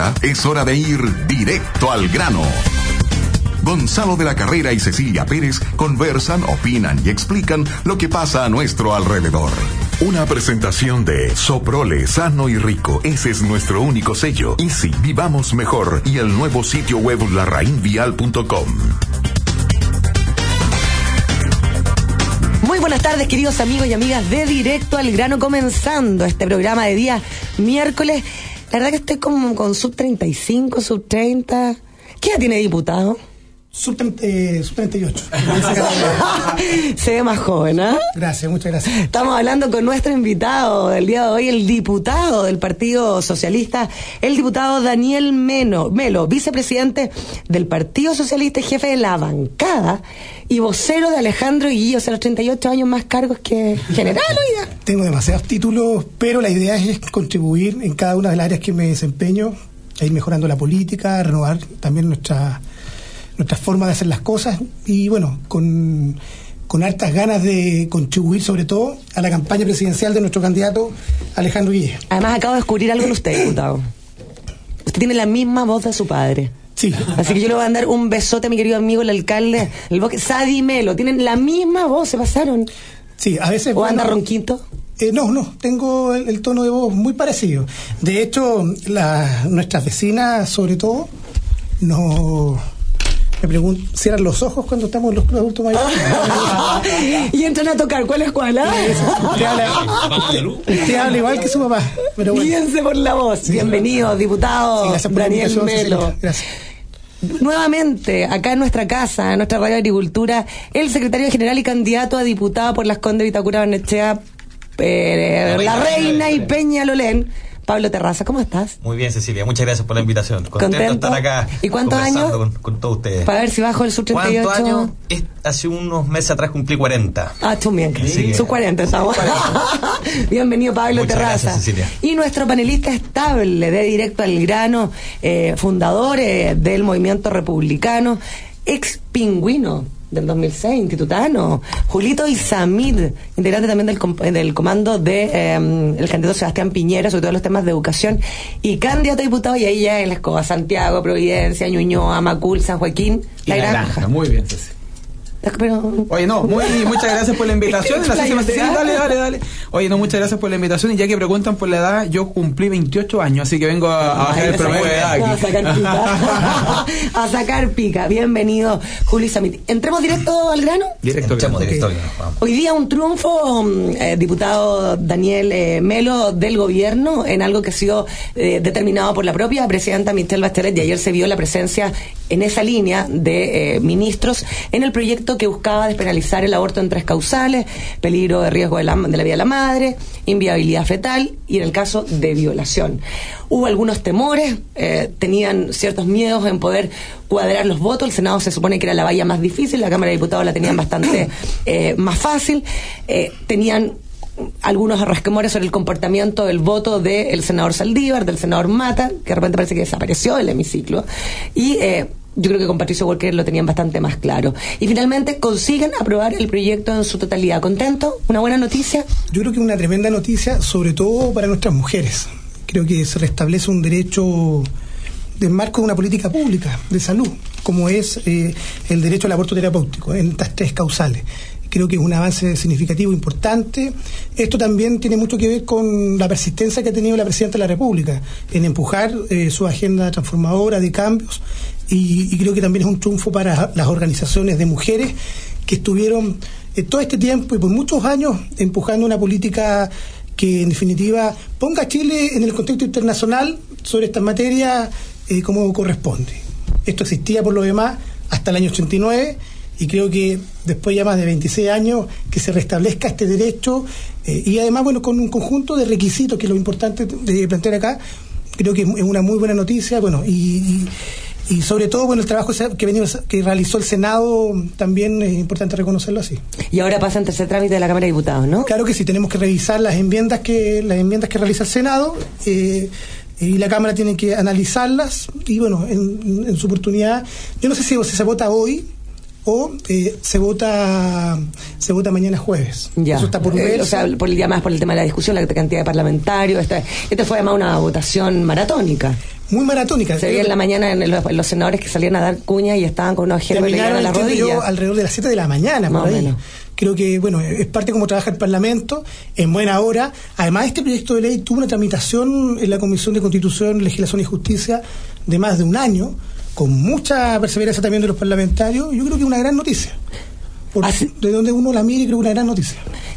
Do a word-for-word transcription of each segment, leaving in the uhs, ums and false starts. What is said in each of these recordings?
Ahora es hora de ir directo al grano. Gonzalo de la Carrera y Cecilia Pérez conversan, opinan y explican lo que pasa a nuestro alrededor. Una presentación de Soprole, sano y rico. Ese es nuestro único sello. Easy, vivamos mejor. Y el nuevo sitio web larrainvial punto com. Muy buenas tardes, queridos amigos y amigas de Directo al Grano, comenzando este programa de día miércoles. La verdad que estoy como con sub treinta y cinco, sub treinta. ¿Qué edad tiene diputado? Sub, eh, sub treinta y ocho. Se ve más joven, ¿ah? ¿eh? Gracias, muchas gracias. Estamos hablando con nuestro invitado del día de hoy, el diputado del Partido Socialista, el diputado Daniel Meno, Melo, vicepresidente del Partido Socialista y jefe de la bancada y vocero de Alejandro Guillo, o sea, los treinta y ocho años más cargos que general, oiga. Tengo demasiados títulos, pero la idea es contribuir en cada una de las áreas que me desempeño, a ir mejorando la política, a renovar también nuestra... nuestra forma de hacer las cosas y bueno, con, con hartas ganas de contribuir sobre todo a la campaña presidencial de nuestro candidato Alejandro Guillo. Además acabo de descubrir algo en usted, diputado. Usted tiene la misma voz de su padre. Sí. Así que yo le voy a dar un besote a mi querido amigo el alcalde, el bosque, Sadi Melo. Tienen la misma voz, se pasaron. Sí, a veces... ¿O bueno, anda ronquito? Eh, no, no, tengo el, el tono de voz muy parecido. De hecho, la, nuestras vecinas sobre todo no... Me pregunto, ¿cierran los ojos cuando estamos en los clubes adultos mayores? Y entran a tocar, ¿cuál es cuál? ¿Ah? Usted habla, usted habla igual que su papá. Pero bueno. Guíense por la voz. Sí. Bienvenido, diputado sí, Daniel Melo. Gracias. Nuevamente, acá en nuestra casa, en nuestra radio de Agricultura, el secretario general y candidato a diputado por las Condes Vitacura Barnechea, eh, La Reina y Peñalolén, Pablo Terraza. ¿Cómo estás? Muy bien, Cecilia, muchas gracias por la invitación. Contento, ¿Contento? de estar acá. ¿Y cuántos años? Con, con todos ustedes. Para ver si bajo el sub treinta y ocho. ¿Cuántos años? Es, hace unos meses atrás cumplí cuarenta. Ah, tú bien. Sí. Sub cuarenta, estamos. Bienvenido, Pablo muchas Terraza. Gracias, Cecilia. Y nuestro panelista estable de Directo al Grano, eh, fundador eh, del Movimiento Republicano, ex pingüino del dos mil seis, institutano, Julito Isamid, integrante también del, com- del comando de eh, el candidato Sebastián Piñera, sobre todo los temas de educación, y candidato a diputado, y ahí ya en la escoba, Santiago, Providencia, Ñuñoa, Macul, San Joaquín, La, la Granja. granja. Muy bien, Ceci. Pero... Oye, no, muy, muchas gracias por la invitación. La sí, dale, dale, dale. Oye, no, muchas gracias por la invitación. Y ya que preguntan por la edad, yo cumplí veintiocho años, así que vengo a, a bajar el promedio de edad aquí. A sacar pica. A sacar pica. Bienvenido, Julio Samit. ¿Entremos directo al grano? Directo, Entremos directo al grano. Vamos. Hoy día un triunfo, eh, diputado Daniel eh, Melo, del gobierno, en algo que ha sido eh, determinado por la propia presidenta Michelle Bachelet, y ayer se vio la presencia en esa línea de eh, ministros en el proyecto que buscaba despenalizar el aborto en tres causales: peligro de riesgo de la, de la vida de la madre, inviabilidad fetal y en el caso de violación. Hubo algunos temores, eh, tenían ciertos miedos en poder cuadrar los votos. El Senado se supone que era la valla más difícil, la Cámara de Diputados la tenían bastante eh, más fácil. Eh, tenían algunos resquemores sobre el comportamiento del voto del senador Saldívar, del senador Mata, que de repente parece que desapareció del hemiciclo, y eh, yo creo que con Patricio Walker lo tenían bastante más claro. Y finalmente consiguen aprobar el proyecto en su totalidad. ¿Contento? ¿Una buena noticia? Yo creo que es una tremenda noticia, sobre todo para nuestras mujeres. Creo que se restablece un derecho del marco de una política pública de salud, como es eh, el derecho al aborto terapéutico en estas tres causales. Creo que es un avance significativo, importante. Esto también tiene mucho que ver con la persistencia que ha tenido la Presidenta de la República en empujar eh, su agenda transformadora de cambios, y, y creo que también es un triunfo para las organizaciones de mujeres que estuvieron eh, todo este tiempo y por muchos años empujando una política que en definitiva ponga a Chile en el contexto internacional sobre estas materias eh, como corresponde. Esto existía por lo demás hasta el año ochenta y nueve, y creo que después ya más de veintiséis años que se restablezca este derecho, eh, y además, bueno, con un conjunto de requisitos, que es lo importante de plantear acá. Creo que es una muy buena noticia, bueno, y, y, y sobre todo, bueno, el trabajo que, venido, que realizó el Senado también es importante reconocerlo así. Y ahora pasa en tercer trámite de la Cámara de Diputados, ¿no? Claro que sí, tenemos que revisar las enmiendas que las enmiendas que realiza el Senado, eh, y la Cámara tiene que analizarlas, y bueno, en, en su oportunidad, yo no sé si, si se vota hoy o eh, se vota se vota mañana jueves. Ya. Eso está por ver. Eh, o sea, por el día más por el tema de la discusión, la cantidad de parlamentarios. Esta, esta fue además una votación maratónica. muy maratónica. Se veía en la mañana en los, en los senadores que salían a dar cuña y estaban con unos gerbes a la rodilla. Alrededor de las siete de la mañana, por ahí. Menos. Creo que, bueno, es parte de cómo trabaja el Parlamento, en buena hora. Además, este proyecto de ley tuvo una tramitación en la Comisión de Constitución, Legislación y Justicia de más de un año, con mucha perseverancia también de los parlamentarios. Yo creo que es una gran noticia. Por, de donde uno la mire, creo que es una gran noticia.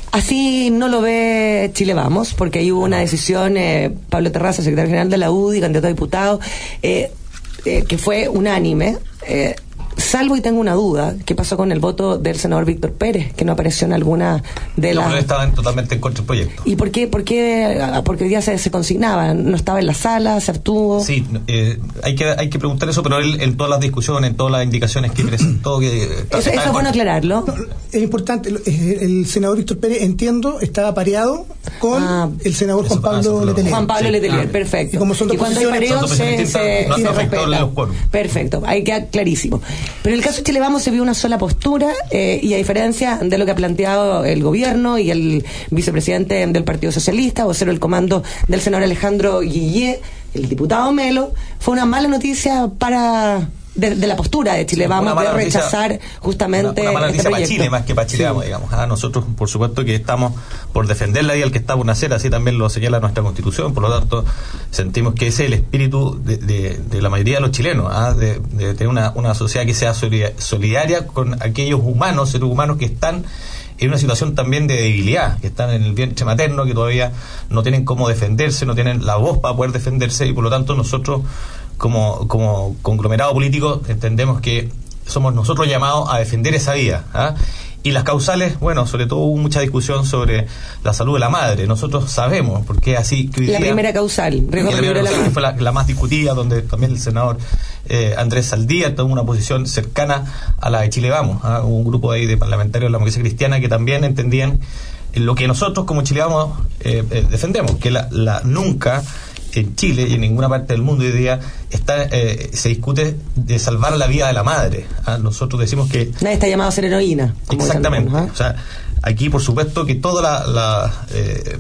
Así no lo ve Chile Vamos, porque ahí hubo una decisión, eh, Pablo Terraza, secretario general de la U D I, candidato a diputado, eh, eh, que fue unánime, eh, salvo y tengo una duda, ¿qué pasó con el voto del senador Víctor Pérez, que no apareció en alguna de las... No, pero estaban totalmente en contra del proyecto. ¿Y por qué? ¿Por qué? Porque hoy día se, se consignaba, no estaba en la sala, se abstuvo. Sí, eh, hay que hay que preguntar eso, pero él en todas las discusiones, en todas las indicaciones que presentó... que Eso, eso es bueno aclararlo. No, es importante, el, el senador Víctor Pérez, entiendo, estaba pareado con ah, el senador Juan Pablo ah, Letelier. Juan Pablo sí, Letelier, ah, perfecto. Y como son dos y cuando hay pareo se, se, no se respeta. Perfecto, ahí queda clarísimo. Pero en el caso de Chile Vamos se vio una sola postura eh, y a diferencia de lo que ha planteado el gobierno y el vicepresidente del Partido Socialista, vocero del comando del senador Alejandro Guillé, el diputado Melo, fue una mala noticia para... De, de la postura de Chile sí, Vamos de rechazar noticia, justamente una, una mala noticia este para Chile más que para Chile sí. Vamos, digamos. Ah, nosotros, por supuesto, que estamos por defender la vida del que está por nacer, así también lo señala nuestra Constitución, por lo tanto, sentimos que ese es el espíritu de, de, de la mayoría de los chilenos, ¿ah? de, de tener una, una sociedad que sea solidaria con aquellos humanos, seres humanos que están en una situación también de debilidad, que están en el vientre materno, que todavía no tienen cómo defenderse, no tienen la voz para poder defenderse, y por lo tanto nosotros como como conglomerado político entendemos que somos nosotros llamados a defender esa vida, ¿ah? Y las causales, bueno, sobre todo hubo mucha discusión sobre la salud de la madre. Nosotros sabemos, porque es así que hoy la día, primera causal, la primera causal que fue la, la más discutida, donde también el senador eh, Andrés Saldívar tomó una posición cercana a la de Chile Vamos, ¿ah? Hubo un grupo ahí de parlamentarios de la democracia cristiana que también entendían lo que nosotros como Chile Vamos eh, eh, defendemos, que la, la nunca en Chile y en ninguna parte del mundo hoy día está, eh, se discute de salvar la vida de la madre. ¿Ah? Nosotros decimos que... Nadie está llamado a ser heroína. Exactamente. ¿Ah? O sea, aquí por supuesto que toda la, la, eh,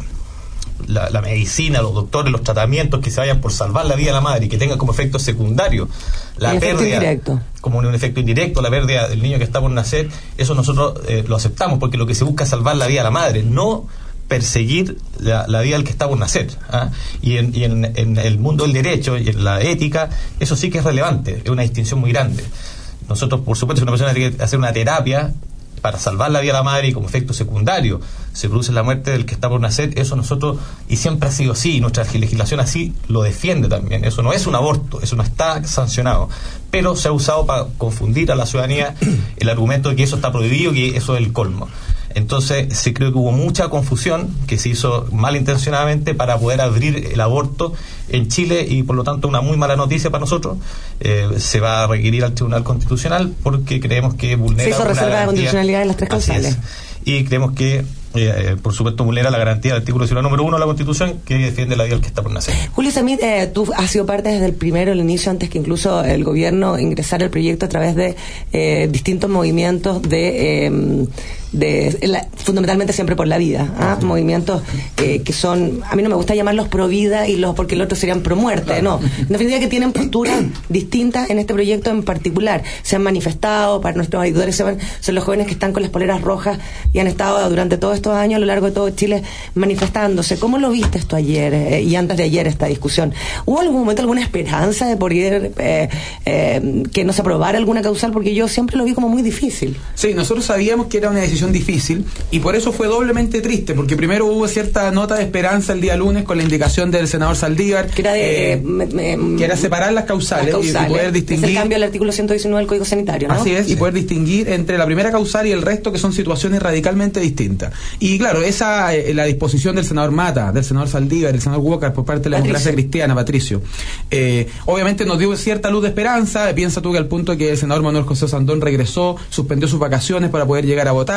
la, la medicina, los doctores, los tratamientos que se vayan por salvar la vida de la madre y que tengan como efecto secundario la el pérdida, indirecto. como un efecto indirecto, la pérdida del niño que está por nacer, eso nosotros eh, lo aceptamos porque lo que se busca es salvar la vida de la madre, no perseguir la, la vida del que está por nacer. ¿Ah? Y, en, y en, en el mundo del derecho y en la ética, eso sí que es relevante, es una distinción muy grande. Nosotros, por supuesto, si una persona tiene que hacer una terapia para salvar la vida de la madre y como efecto secundario se produce la muerte del que está por nacer, eso nosotros, y siempre ha sido así, y nuestra legislación así lo defiende también. Eso no es un aborto, eso no está sancionado, pero se ha usado para confundir a la ciudadanía el argumento de que eso está prohibido, que eso es el colmo. Entonces, sí creo que hubo mucha confusión que se hizo malintencionadamente para poder abrir el aborto en Chile y, por lo tanto, una muy mala noticia para nosotros. Eh, se va a requerir al Tribunal Constitucional porque creemos que vulnera... Se hizo una reserva garantía, de condicionalidad de las tres causales. Y creemos que, eh, por supuesto, vulnera la garantía del artículo número uno de la Constitución que defiende la vida del que está por nacer. Julio Samit, eh, tú has sido parte desde el primero, el inicio, antes que incluso el gobierno ingresara el proyecto a través de eh, distintos movimientos de... Eh, de la, fundamentalmente siempre por la vida, ¿ah? Uh-huh. Movimientos eh, que son, a mí no me gusta llamarlos pro vida y los porque el otro serían pro muerte, no, en definitiva que tienen posturas distintas en este proyecto en particular, se han manifestado, para nuestros auditores son, son los jóvenes que están con las poleras rojas y han estado durante todos estos años a lo largo de todo Chile manifestándose. ¿Cómo lo viste esto ayer eh, y antes de ayer esta discusión? ¿Hubo algún momento alguna esperanza de poder eh, eh, que no se aprobara alguna causal? Porque yo siempre lo vi como muy difícil. Sí, nosotros sabíamos que era una decisión difícil y por eso fue doblemente triste, porque primero hubo cierta nota de esperanza el día lunes con la indicación del senador Saldívar que era, de, eh, me, me, que era separar las causales, las causales y, y poder distinguir, es el cambio al artículo ciento diecinueve del Código Sanitario, ¿no? Así es, sí. Y poder distinguir entre la primera causal y el resto, que son situaciones radicalmente distintas. Y claro, esa eh, la disposición del senador Mata, del senador Saldívar, del senador Walker por parte de la democracia cristiana, Patricio, eh, obviamente nos dio cierta luz de esperanza. Piensa tú que al punto que el senador Manuel José Sandón regresó, suspendió sus vacaciones para poder llegar a votar.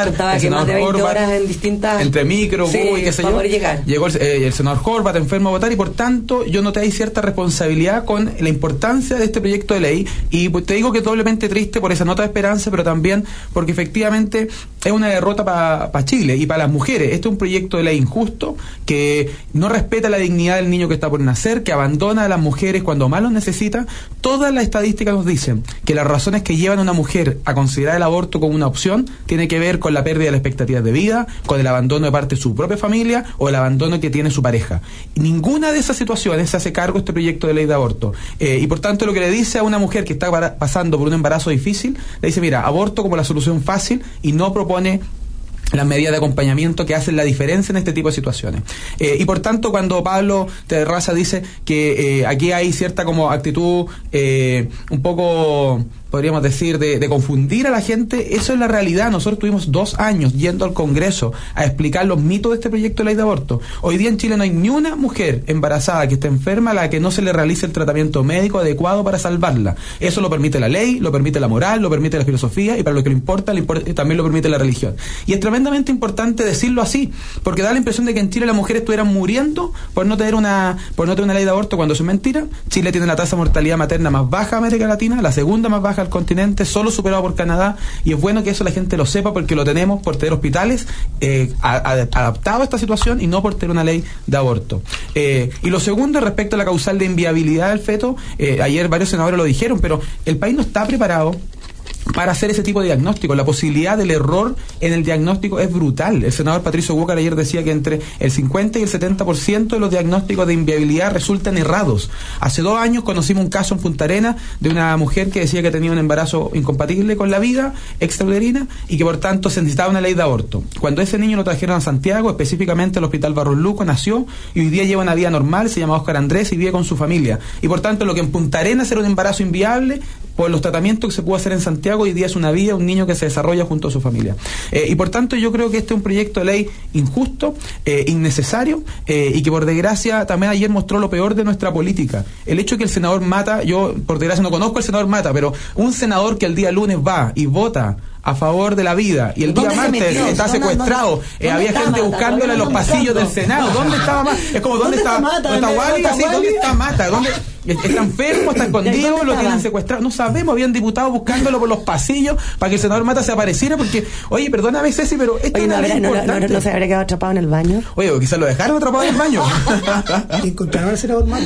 contaba el que más senador de veinte Horvath, horas en distintas... entre micro, sí, bus y qué sé para yo. poder llegar. Llegó el, eh, el senador Horvath enfermo a votar y por tanto yo noté ahí cierta responsabilidad con la importancia de este proyecto de ley y pues, te digo que es doblemente triste por esa nota de esperanza, pero también porque efectivamente es una derrota para pa Chile y para las mujeres. Este es un proyecto de ley injusto que no respeta la dignidad del niño que está por nacer, que abandona a las mujeres cuando más los necesita. Todas las estadísticas nos dicen que las razones que llevan a una mujer a considerar el aborto como una opción tiene que ver con la pérdida de las expectativas de vida, con el abandono de parte de su propia familia o el abandono que tiene su pareja. Y ninguna de esas situaciones se hace cargo este proyecto de ley de aborto. Eh, y por tanto lo que le dice a una mujer que está para, pasando por un embarazo difícil, le dice, mira, aborto como la solución fácil y no propone las medidas de acompañamiento que hacen la diferencia en este tipo de situaciones. Eh, y por tanto, cuando Pablo Terraza dice que eh, aquí hay cierta como actitud eh, un poco, podríamos decir, de, de confundir a la gente, eso es la realidad. Nosotros tuvimos dos años yendo al Congreso a explicar los mitos de este proyecto de ley de aborto. Hoy día en Chile no hay ni una mujer embarazada que esté enferma a la que no se le realice el tratamiento médico adecuado para salvarla. Eso lo permite la ley, lo permite la moral, lo permite la filosofía y para lo que le importa, le importa también lo permite la religión. Y es tremendamente importante decirlo así, porque da la impresión de que en Chile las mujeres estuvieran muriendo por no tener una por no tener una ley de aborto, cuando eso es mentira. Chile tiene la tasa de mortalidad materna más baja de América Latina, la segunda más baja del continente, solo superado por Canadá, y es bueno que eso la gente lo sepa porque lo tenemos por tener hospitales eh, a, a, adaptados a esta situación y no por tener una ley de aborto. Eh, y lo segundo, respecto a la causal de inviabilidad del feto, eh, ayer varios senadores lo dijeron, pero el país no está preparado para hacer ese tipo de diagnóstico. La posibilidad del error en el diagnóstico es brutal. El senador Patricio Walker ayer decía que entre el cincuenta y el setenta por ciento de los diagnósticos de inviabilidad resultan errados. Hace dos años conocimos un caso en Punta Arenas de una mujer que decía que tenía un embarazo incompatible con la vida extrauterina y que por tanto se necesitaba una ley de aborto. Cuando ese niño lo trajeron a Santiago, específicamente al Hospital Barros Luco, nació y hoy día lleva una vida normal, se llama Óscar Andrés y vive con su familia. Y por tanto lo que en Punta Arenas era un embarazo inviable, por los tratamientos que se pudo hacer en Santiago, hoy día es una vida, un niño que se desarrolla junto a su familia. Eh, y por tanto yo creo que este es un proyecto de ley injusto, eh, innecesario, eh, y que por desgracia también ayer mostró lo peor de nuestra política. El hecho de que el senador Mata, yo por desgracia no conozco al senador Mata, pero un senador que el día lunes va y vota a favor de la vida y el día martes está secuestrado, ¿Dónde, dónde, eh, había gente Mata? Buscándole en los pasillos del Senado. ¿Dónde estaba Mata? Es como ¿dónde, ¿dónde está Mata? ¿Dónde está Wally? Así, ¿dónde está Mata? ¿Dónde está enfermo? ¿Está escondido? ¿Lo tienen secuestrado? No sabemos. Habían diputados buscándolo por los pasillos para que el senador Mata se apareciera porque, oye, perdóname Ceci, pero esto oye, es una no, ley no, importante. No, no, no se habría quedado atrapado en el baño. Oye, quizás lo dejaron atrapado en el baño. Encontraron al senador Mata.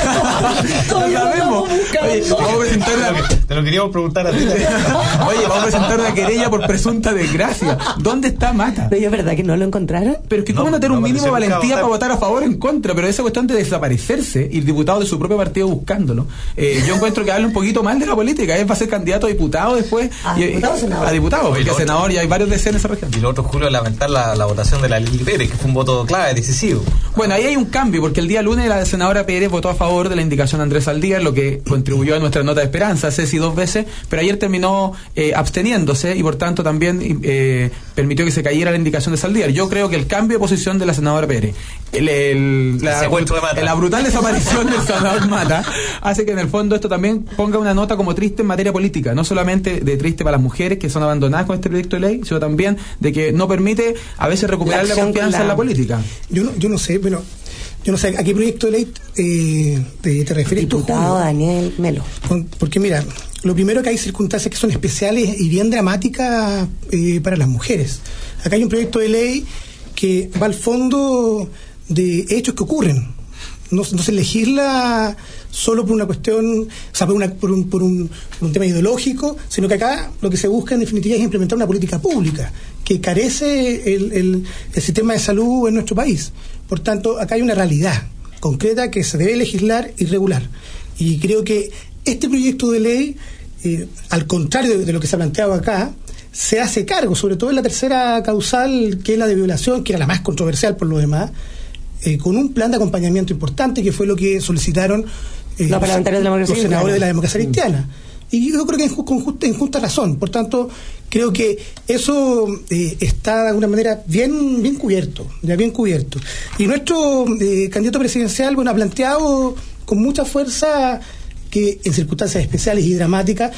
No sabemos. Oye, vamos a presentar una... Te lo queríamos preguntar a ti. Oye, vamos a presentar una querella por presunta desgracia. ¿Dónde está Mata? Pero es verdad que no lo encontraron. Pero es que cómo no, no tener un mínimo de valentía para votar a favor o en contra, pero esa cuestión de desaparecerse y el diputado de su propio partido buscándolo. Eh, yo encuentro que habla un poquito mal de la política. Él va a ser candidato a diputado después. ¿A y, diputado o senador? A diputado, porque a senador ya hay varios de en esa región. Y lo otro, Julio, lamentar la, la votación de la Lili Pérez, que fue un voto clave, decisivo. Bueno, ahí hay un cambio, porque el día lunes la senadora Pérez votó a favor de la indicación de Andrés Saldívar, lo que contribuyó a nuestra nota de esperanza, Ceci dos veces, pero ayer terminó eh, absteniéndose y por tanto también eh, permitió que se cayera la indicación de Saldívar. Yo creo que el cambio de posición de la senadora Pérez, el, el, la, de la brutal desaparición del senador Mata, hace que en el fondo esto también ponga una nota como triste en materia política, no solamente de triste para las mujeres que son abandonadas con este proyecto de ley, sino también de que no permite a veces recuperar la, la confianza la... en la política. Yo no, yo no sé, pero yo no sé a qué proyecto de ley eh, te, te refieres tú, Diputado Daniel Melo. Porque mira, lo primero que hay circunstancias que son especiales y bien dramáticas eh, para las mujeres. Acá hay un proyecto de ley que va al fondo de hechos que ocurren. No, no se legisla solo por una cuestión, o sea, por, una, por, un, por, un, por un tema ideológico, sino que acá lo que se busca en definitiva es implementar una política pública que carece el, el, el sistema de salud en nuestro país. Por tanto, acá hay una realidad concreta que se debe legislar y regular. Y creo que este proyecto de ley, eh, al contrario de, de lo que se ha planteado acá, se hace cargo, sobre todo en la tercera causal, que es la de violación, que era la más controversial por lo demás, eh, con un plan de acompañamiento importante, que fue lo que solicitaron eh, los parlamentarios de la democracia los senadores de la democracia cristiana. Y yo creo que en, con justa, en justa razón. Por tanto, creo que eso eh, está de alguna manera bien bien cubierto, ya bien cubierto. Y nuestro eh, candidato presidencial, bueno, ha planteado con mucha fuerza que en circunstancias especiales y dramáticas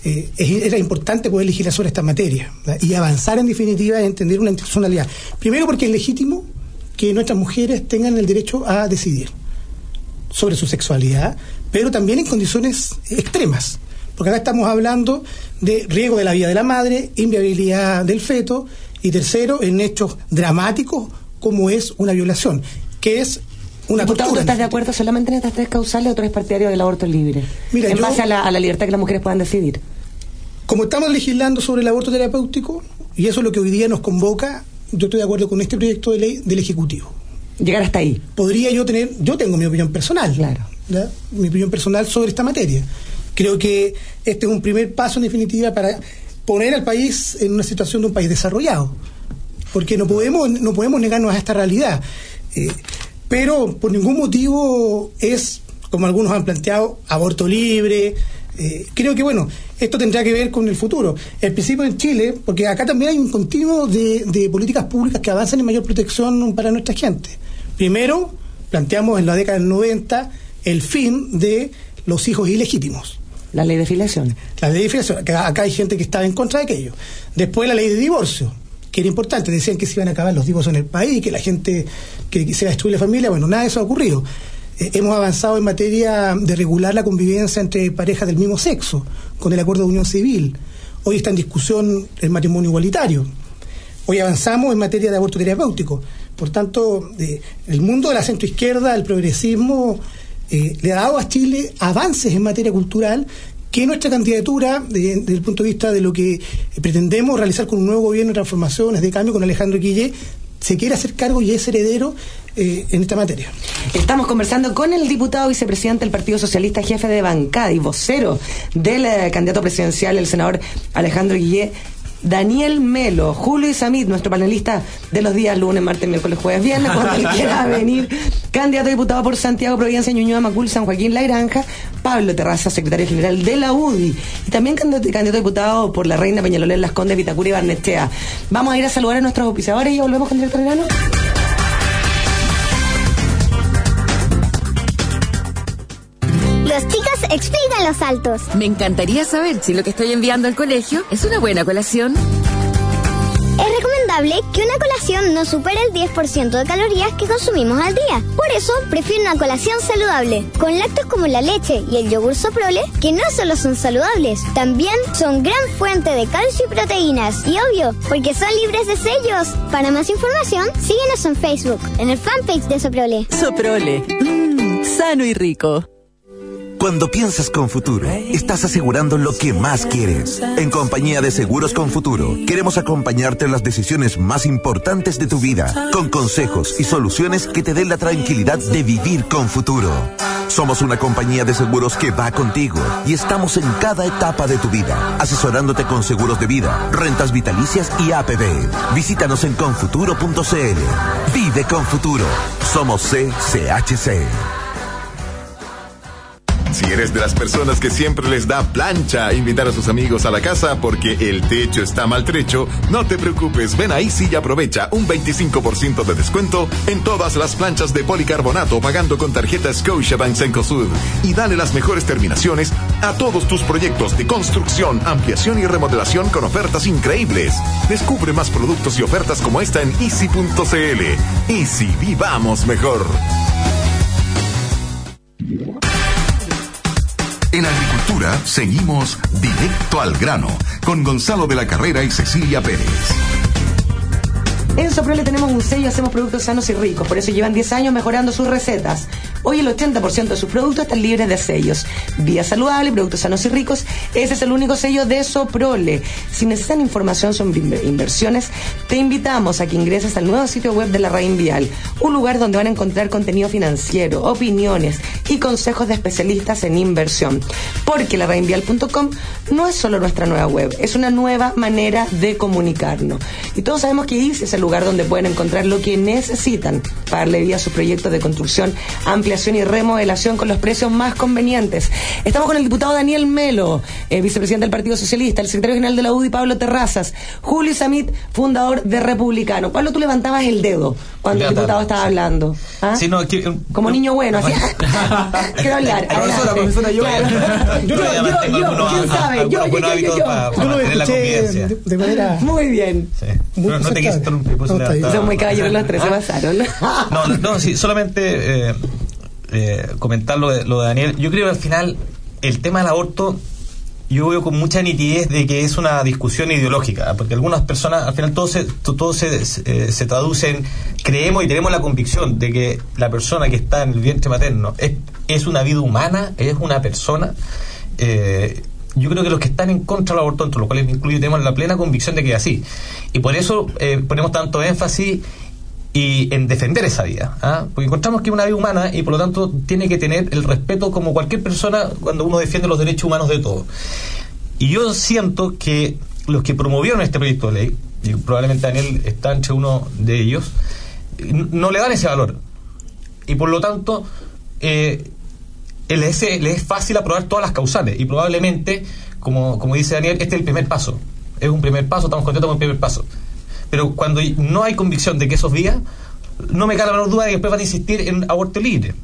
eh, era importante poder legislar sobre esta materia, ¿verdad? Y avanzar en definitiva en entender una institucionalidad. Primero porque es legítimo que nuestras mujeres tengan el derecho a decidir sobre su sexualidad, pero también en condiciones extremas, porque acá estamos hablando de riesgo de la vida de la madre, inviabilidad del feto, y tercero, en hechos dramáticos como es una violación, que es una Diputado, tortura. ¿estás de acuerdo solamente en estas tres causales o tú eres partidario del aborto libre? Mira, en yo, base a la, a la libertad que las mujeres puedan decidir. Como estamos legislando sobre el aborto terapéutico, y eso es lo que hoy día nos convoca, yo estoy de acuerdo con este proyecto de ley del Ejecutivo. Llegar hasta ahí. Podría yo tener, yo tengo mi opinión personal, claro, ¿verdad? Mi opinión personal sobre esta materia. Creo que este es un primer paso en definitiva para poner al país en una situación de un país desarrollado, porque no podemos no podemos negarnos a esta realidad, eh, pero por ningún motivo es, como algunos han planteado, aborto libre. Eh, creo que bueno, esto tendrá que ver con el futuro. El principio en Chile, porque acá también hay un continuo de, de políticas públicas que avanzan en mayor protección para nuestra gente. Primero, planteamos en la década del noventa el fin de los hijos ilegítimos. La ley de filiación. La ley de filiación. Acá, acá hay gente que estaba en contra de aquello. Después la ley de divorcio, que era importante. Decían que se iban a acabar los divorcios en el país, que la gente, que, que se iba a destruir la familia. Bueno, nada de eso ha ocurrido. Eh, hemos avanzado en materia de regular la convivencia entre parejas del mismo sexo, con el acuerdo de unión civil. Hoy está en discusión el matrimonio igualitario. Hoy avanzamos en materia de aborto terapéutico. Por tanto, eh, el mundo de la centroizquierda, el progresismo, eh, le ha dado a Chile avances en materia cultural que nuestra candidatura, de, desde el punto de vista de lo que pretendemos realizar con un nuevo gobierno de transformaciones, de cambio, con Alejandro Guillé, se quiere hacer cargo y es heredero eh, en esta materia. Estamos conversando con el diputado vicepresidente del Partido Socialista, jefe de bancada y vocero del eh, candidato presidencial, el senador Alejandro Guillé, Daniel Melo. Julio Isamit, nuestro panelista de los días lunes, martes, miércoles, jueves, viernes, cuando él quiera venir. Candidato a diputado por Santiago, Providencia, Ñuñoa, Macul, San Joaquín, La Granja. Pablo Terraza, secretario general de la U D I. Y también candidato, candidato a diputado por la Reina, Peñalolén, Las Condes, Vitacura y Barnechea. Vamos a ir a saludar a nuestros auspiciadores y ya volvemos con el director Herano. Los chicos explican los saltos. Me encantaría saber si lo que estoy enviando al colegio es una buena colación. Es recomendable que una colación no supere el diez por ciento de calorías que consumimos al día. Por eso, prefiero una colación saludable, con lácteos como la leche y el yogur Soprole, que no solo son saludables, también son gran fuente de calcio y proteínas. Y obvio, porque son libres de sellos. Para más información, síguenos en Facebook, en el fanpage de Soprole. Soprole, mmm, sano y rico. Cuando piensas con Futuro, estás asegurando lo que más quieres. En compañía de Seguros con Futuro, queremos acompañarte en las decisiones más importantes de tu vida, con consejos y soluciones que te den la tranquilidad de vivir con futuro. Somos una compañía de seguros que va contigo y estamos en cada etapa de tu vida, asesorándote con seguros de vida, rentas vitalicias y A P B. Visítanos en confuturo punto c l. Vive con Futuro. Somos C C H C. Si eres de las personas que siempre les da plancha invitar a sus amigos a la casa porque el techo está maltrecho, no te preocupes, ven a Easy y aprovecha un veinticinco por ciento de descuento en todas las planchas de policarbonato pagando con tarjeta Scotiabank Cencosud y dale las mejores terminaciones a todos tus proyectos de construcción, ampliación y remodelación con ofertas increíbles. Descubre más productos y ofertas como esta en easy punto c l. Easy, vivamos mejor. En agricultura seguimos directo al grano con Gonzalo de la Carrera y Cecilia Pérez. En Soprole tenemos un sello, hacemos productos sanos y ricos, por eso llevan diez años mejorando sus recetas. Hoy el ochenta por ciento de sus productos están libres de sellos. Vía saludable, productos sanos y ricos, ese es el único sello de Soprole. Si necesitan información sobre inversiones, te invitamos a que ingreses al nuevo sitio web de la Reinvial, un lugar donde van a encontrar contenido financiero, opiniones y consejos de especialistas en inversión. Porque la reinvial punto com no es solo nuestra nueva web, es una nueva manera de comunicarnos. Y todos sabemos que Easy es el lugar donde pueden encontrar lo que necesitan para darle vida a sus proyectos de construcción, amplia ampliación y remodelación con los precios más convenientes. Estamos con el diputado Daniel Melo, eh, vicepresidente del Partido Socialista, el secretario general de la U D I, Pablo Terrazas, Julio Samit, fundador de Republicano. Pablo, tú levantabas el dedo cuando el diputado estaba hablando. ¿Ah? Sí, no, que, como no, niño bueno, así. Quiero hablar. Profesora, profesora, yo. Yo, yo, yo, yo, ¿quién sabe? Yo, yo, yo, yo, yo. Yo lo escuché de, de manera... Muy bien. Sí. No, no te quise interrumpir. Pues no, son muy caballeros los tres, se pasaron. No, no, no, sí, solamente eh, eh, comentar lo de, lo de Daniel. Yo creo que al final el tema del aborto yo veo con mucha nitidez de que es una discusión ideológica, porque algunas personas, al final todo se todo se, eh, se traduce en creemos y tenemos la convicción de que la persona que está en el vientre materno es, es una vida humana, es una persona. eh, Yo creo que los que están en contra del aborto, entre los cuales me incluyo, tenemos la plena convicción de que es así. Y por eso eh, ponemos tanto énfasis y en defender esa vida, ¿ah? Porque encontramos que es una vida humana y por lo tanto tiene que tener el respeto como cualquier persona cuando uno defiende los derechos humanos de todos. Y yo siento que los que promovieron este proyecto de ley, y probablemente Daniel está entre uno de ellos, no le dan ese valor. Y por lo tanto... Eh, Le es, le es fácil aprobar todas las causales y probablemente, como, como dice Daniel, este es el primer paso. Es un primer paso, estamos contentos con el primer paso. Pero cuando no hay convicción de que esos días, no me cabe la menor duda de que después van a insistir en aborto libre.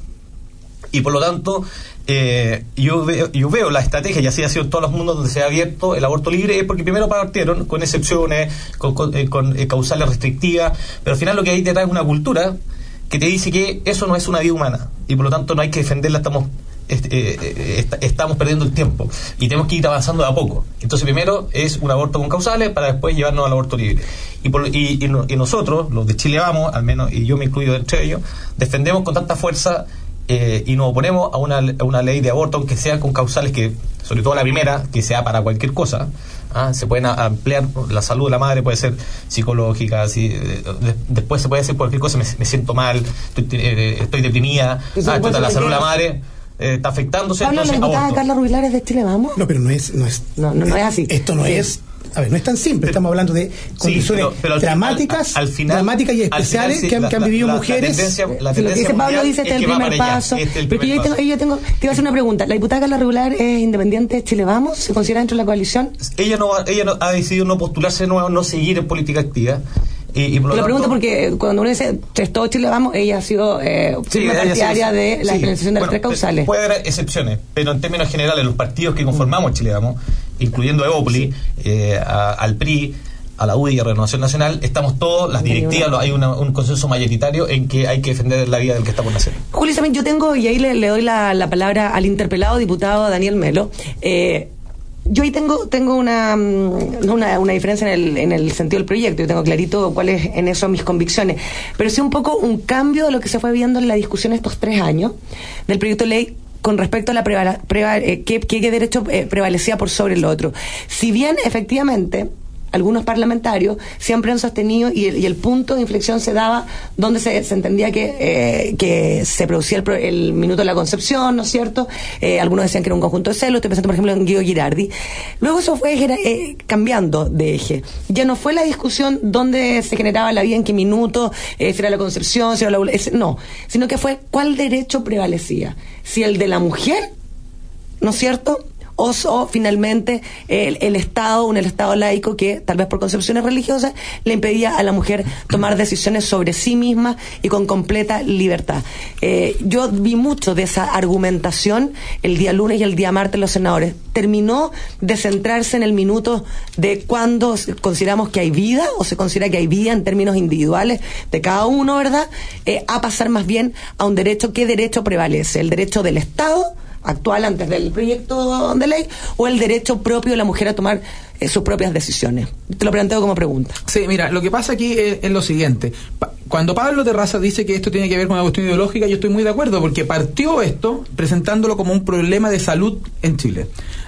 Y por lo tanto, eh, yo, veo, yo veo la estrategia, y así ha sido en todos los mundos donde se ha abierto el aborto libre, es porque primero partieron con excepciones, con, con, eh, con eh, causales restrictivas, pero al final lo que hay detrás es una cultura que te dice que eso no es una vida humana y por lo tanto no hay que defenderla, estamos Est, eh, est, estamos perdiendo el tiempo y tenemos que ir avanzando de a poco. Entonces primero es un aborto con causales para después llevarnos al aborto libre y, por, y, y, y nosotros, los de Chile Vamos, al menos, y yo me incluyo entre ellos, defendemos con tanta fuerza eh, y nos oponemos a una, a una ley de aborto, aunque sea con causales que, sobre todo la primera, que sea para cualquier cosa. ¿Ah? Se pueden ampliar, la salud de la madre puede ser psicológica, así, eh, de, después se puede decir cualquier cosa, me, me siento mal, estoy, eh, estoy deprimida, ah, esto, la salud de la madre eh, está afectándose. Pablo, entonces, ¿la diputada aborto. Carla Rubilar es de Chile Vamos? No, pero no es... No, es, no, no, no es así. Esto no sí. es... A ver, no es tan simple, pero, estamos hablando de condiciones sí, pero, pero al dramáticas, final, al final, dramáticas y especiales final, sí, que, han, la, que han vivido la, mujeres. La tendencia, la si lo que dice Pablo dice este es el primer paso. Este es el pero primer yo, tengo, yo tengo, te iba a hacer una pregunta. ¿La diputada Carla Rubilar es independiente de Chile Vamos? ¿Se considera dentro de la coalición? Ella no ella no, ha decidido no postularse de nuevo, no seguir en política activa. Y, y por lo, lo tanto, pregunto porque cuando uno dice todo Chile Vamos, ella ha sido eh, sí, una partidaria sí, de la sí. generalización de bueno, las tres causales. Puede haber excepciones, pero en términos generales los partidos que conformamos Chile Vamos, incluyendo a Evópoli, eh, a, al P R I, a la U D I y a Renovación Nacional, estamos todos, las directivas, hay una, un consenso mayoritario en que hay que defender la vida del que está por nacer. Julio, también yo tengo, y ahí le, le doy la, la palabra al interpelado diputado Daniel Melo, eh, yo ahí tengo tengo una, una, una diferencia en el, en el sentido del proyecto. Yo tengo clarito cuáles en eso mis convicciones. Pero sí un poco un cambio de lo que se fue viendo en la discusión estos tres años del proyecto de ley con respecto a la preva, preva, eh, qué, qué derecho eh, prevalecía por sobre el otro. Si bien efectivamente algunos parlamentarios siempre han sostenido y el, y el punto de inflexión se daba donde se, se entendía que eh, que se producía el, el minuto de la concepción, ¿no es cierto? Eh, algunos decían que era un conjunto de celos. Estoy pensando por ejemplo en Guido Girardi. Luego eso fue eh, cambiando de eje. Ya no fue la discusión donde se generaba la vida, en qué minuto, eh, si era la concepción, si era la... Ese, no, sino que fue cuál derecho prevalecía. Si el de la mujer, ¿no es cierto?, O, o finalmente el, el Estado, un el Estado laico que tal vez por concepciones religiosas le impedía a la mujer tomar decisiones sobre sí misma y con completa libertad. Eh, yo vi mucho de esa argumentación el día lunes y el día martes los senadores. Terminó de centrarse en el minuto de cuándo consideramos que hay vida o se considera que hay vida en términos individuales de cada uno, ¿verdad? Eh, a pasar más bien a un derecho. ¿Qué derecho prevalece? ¿El derecho del Estado actual antes del proyecto de ley o el derecho propio de la mujer a tomar eh, sus propias decisiones? Te lo planteo como pregunta. Sí, mira, lo que pasa aquí es, es lo siguiente. Pa- cuando Pablo Terrazas dice que esto tiene que ver con una cuestión ideológica, yo estoy muy de acuerdo, porque partió esto presentándolo como un problema de salud en Chile.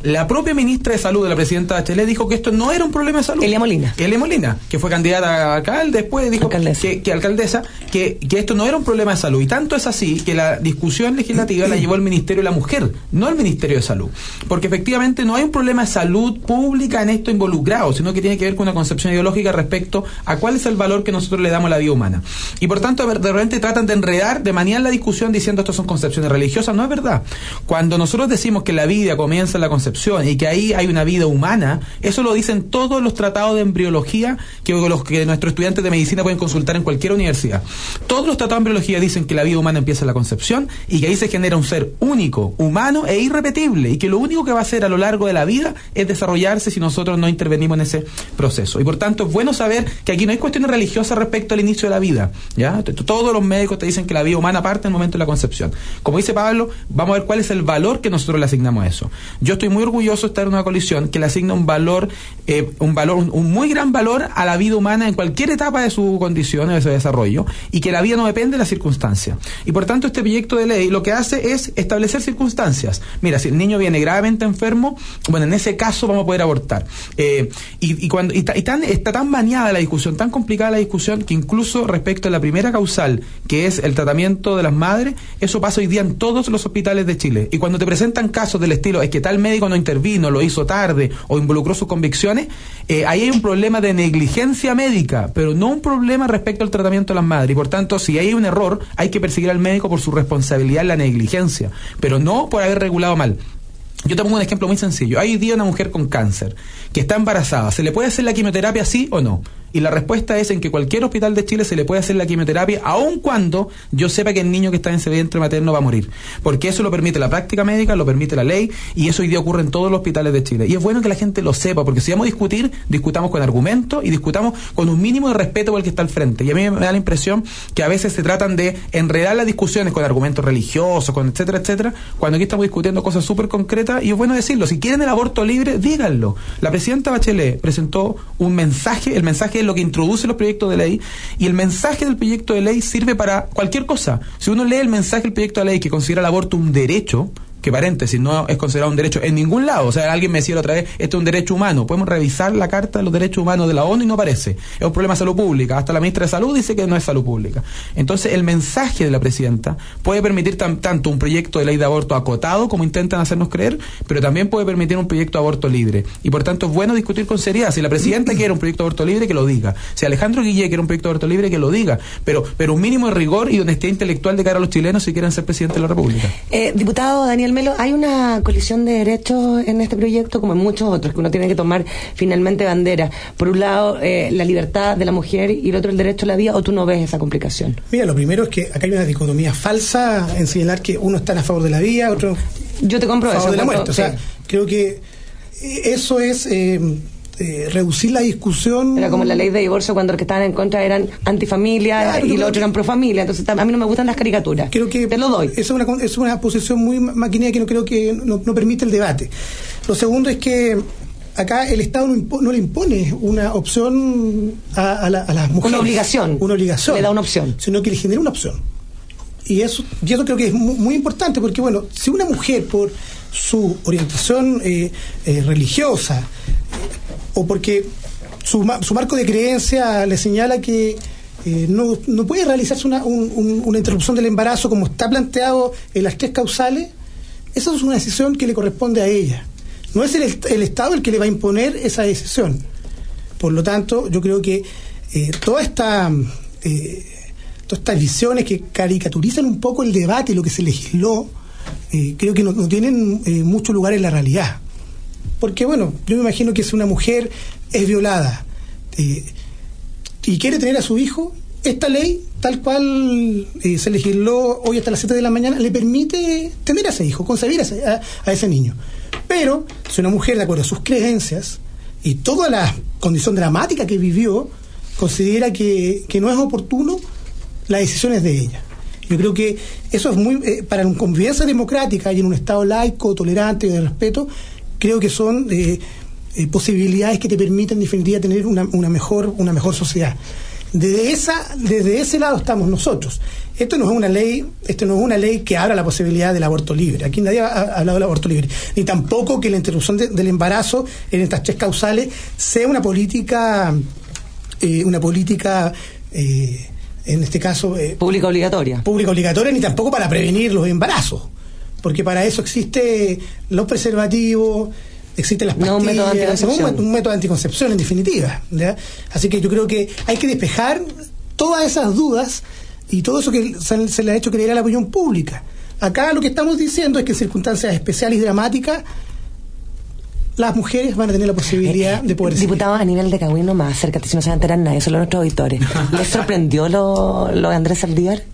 La propia ministra de Salud de la presidenta Bachelet dijo que esto no era un problema de salud. Elia Molina. Elia Molina, que fue candidata a alcalde, después dijo alcaldesa. Que, que alcaldesa, que, que esto no era un problema de salud. Y tanto es así que la discusión legislativa la llevó el Ministerio de la Mujer, no el Ministerio de Salud. Porque efectivamente no hay un problema de salud pública en esto involucrado, sino que tiene que ver con una concepción ideológica respecto a cuál es el valor que nosotros le damos a la vida humana. Y por tanto, de repente tratan de enredar, de manejar la discusión diciendo esto son concepciones religiosas. No es verdad. Cuando nosotros decimos que la vida comienza en la concepción y que ahí hay una vida humana, eso lo dicen todos los tratados de embriología que los que nuestros estudiantes de medicina pueden consultar en cualquier universidad. Todos los tratados de embriología dicen que la vida humana empieza en la concepción y que ahí se genera un ser único, humano e irrepetible, y que lo único que va a hacer a lo largo de la vida es desarrollarse si nosotros no intervenimos en ese proceso. Y por tanto es bueno saber que aquí no hay cuestiones religiosas respecto al inicio de la vida, ¿ya? Todos los médicos te dicen que la vida humana parte en el momento de la concepción. Como dice Pablo, vamos a ver cuál es el valor que nosotros le asignamos a eso. Yo estoy muy orgulloso de estar en una coalición que le asigna un valor, eh, un valor, un, un muy gran valor a la vida humana en cualquier etapa de su condición, de su desarrollo, y que la vida no depende de las circunstancias. Y por tanto este proyecto de ley lo que hace es establecer circunstancias. Mira, si el niño viene gravemente enfermo, bueno, en ese caso vamos a poder abortar. Eh, y, y cuando y, ta, y tan, está tan bañada la discusión, tan complicada la discusión, que incluso respecto a la primera causal, que es el tratamiento de las madres, eso pasa hoy día en todos los hospitales de Chile. Y cuando te presentan casos del estilo, es que tal médico no intervino, lo hizo tarde o involucró sus convicciones, eh, ahí hay un problema de negligencia médica, pero no un problema respecto al tratamiento de las madres. Y por tanto, si hay un error, hay que perseguir al médico por su responsabilidad en la negligencia, pero no por haber regulado mal. Yo te pongo un ejemplo muy sencillo. Hay hoy día una mujer con cáncer que está embarazada. ¿Se le puede hacer la quimioterapia sí o no? Y la respuesta es en que cualquier hospital de Chile se le puede hacer la quimioterapia, aun cuando yo sepa que el niño que está en ese vientre materno va a morir. Porque eso lo permite la práctica médica, lo permite la ley, y eso hoy día ocurre en todos los hospitales de Chile. Y es bueno que la gente lo sepa, porque si vamos a discutir, discutamos con argumentos y discutamos con un mínimo de respeto por el que está al frente. Y a mí me da la impresión que a veces se tratan de enredar las discusiones con argumentos religiosos, con etcétera, etcétera, cuando aquí estamos discutiendo cosas súper concretas, y es bueno decirlo. Si quieren el aborto libre, díganlo. La presidenta Bachelet presentó un mensaje, el mensaje es lo que introduce los proyectos de ley, y el mensaje del proyecto de ley sirve para cualquier cosa. Si uno lee el mensaje del proyecto de ley que considera el aborto un derecho, que paréntesis, no es considerado un derecho en ningún lado. O sea, alguien me decía la otra vez, esto es un derecho humano. Podemos revisar la Carta de los Derechos Humanos de la ONU y no aparece. Es un problema de salud pública. Hasta la ministra de Salud dice que no es salud pública. Entonces, el mensaje de la presidenta puede permitir tan, tanto un proyecto de ley de aborto acotado, como intentan hacernos creer, pero también puede permitir un proyecto de aborto libre. Y por tanto, es bueno discutir con seriedad. Si la presidenta quiere un proyecto de aborto libre, que lo diga. Si Alejandro Guillé quiere un proyecto de aborto libre, que lo diga. Pero, pero un mínimo de rigor y honestidad intelectual de cara a los chilenos si quieren ser presidente de la República. Eh, diputado Daniel Melo, hay una colisión de derechos en este proyecto, como en muchos otros, que uno tiene que tomar finalmente bandera. Por un lado, eh, la libertad de la mujer, y el otro, el derecho a la vida, ¿o tú no ves esa complicación? Mira, lo primero es que acá hay una dicotomía falsa en señalar que uno está a favor de la vida, otro Yo te compro a favor eso, de la cuando, muerte. O sea, sí. creo que eso es eh, eh, reducir la discusión. Era como la ley de divorcio, cuando los que estaban en contra eran antifamilia, claro, y los otros eran profamilia. Entonces, a mí no me gustan las caricaturas. Creo que te lo doy. Es una, es una posición muy maquinera que no creo que no, no permite el debate. Lo segundo es que acá el Estado no, impo, no le impone una opción a, a, la, a las mujeres. Una obligación. Una obligación. Le da una opción. Sino que le genera una opción. Y eso, y eso creo que es muy, muy importante, porque, bueno, si una mujer, por su orientación eh, eh, religiosa, eh, o porque su, su marco de creencia le señala que eh, no, no puede realizarse una, un, un, una interrupción del embarazo como está planteado en las tres causales, esa es una decisión que le corresponde a ella. No es el, el Estado el que le va a imponer esa decisión. Por lo tanto, yo creo que eh, toda esta eh, todas estas visiones que caricaturizan un poco el debate y lo que se legisló, eh, creo que no, no tienen eh, mucho lugar en la realidad. Porque, bueno, yo me imagino que si una mujer es violada eh, y quiere tener a su hijo, esta ley, tal cual eh, se legisló hoy hasta las siete de la mañana, le permite tener a ese hijo, concebir a ese, a, a ese niño. Pero si una mujer, de acuerdo a sus creencias y toda la condición dramática que vivió, considera que, que no es oportuno, la decisión es de ella. Yo creo que eso es muy, eh, para una convivencia democrática y en un Estado laico, tolerante y de respeto, creo que son eh, eh, posibilidades que te permiten en definitiva tener una, una mejor una mejor sociedad. Desde esa, desde ese lado estamos nosotros. Esto no es una ley, esto no es una ley que abra la posibilidad del aborto libre. Aquí nadie ha hablado del aborto libre, ni tampoco que la interrupción de, del embarazo en estas tres causales sea una política, eh, una política, eh, en este caso eh, pública obligatoria, pública obligatoria, ni tampoco para prevenir los embarazos, porque para eso existe los preservativos. Existen las pastillas, no un método de anticoncepción. Un, un método de anticoncepción en definitiva, ¿ya? Así que yo creo que hay que despejar todas esas dudas y todo eso que se, se le ha hecho creer a la opinión pública. Acá lo que estamos diciendo es que en circunstancias especiales y dramáticas las mujeres van a tener la posibilidad eh, de poder diputados a nivel de Cagüino, más acércate si no se va a enterar nadie, solo nuestros auditores. ¿Les sorprendió lo, lo de Andrés Saldívar?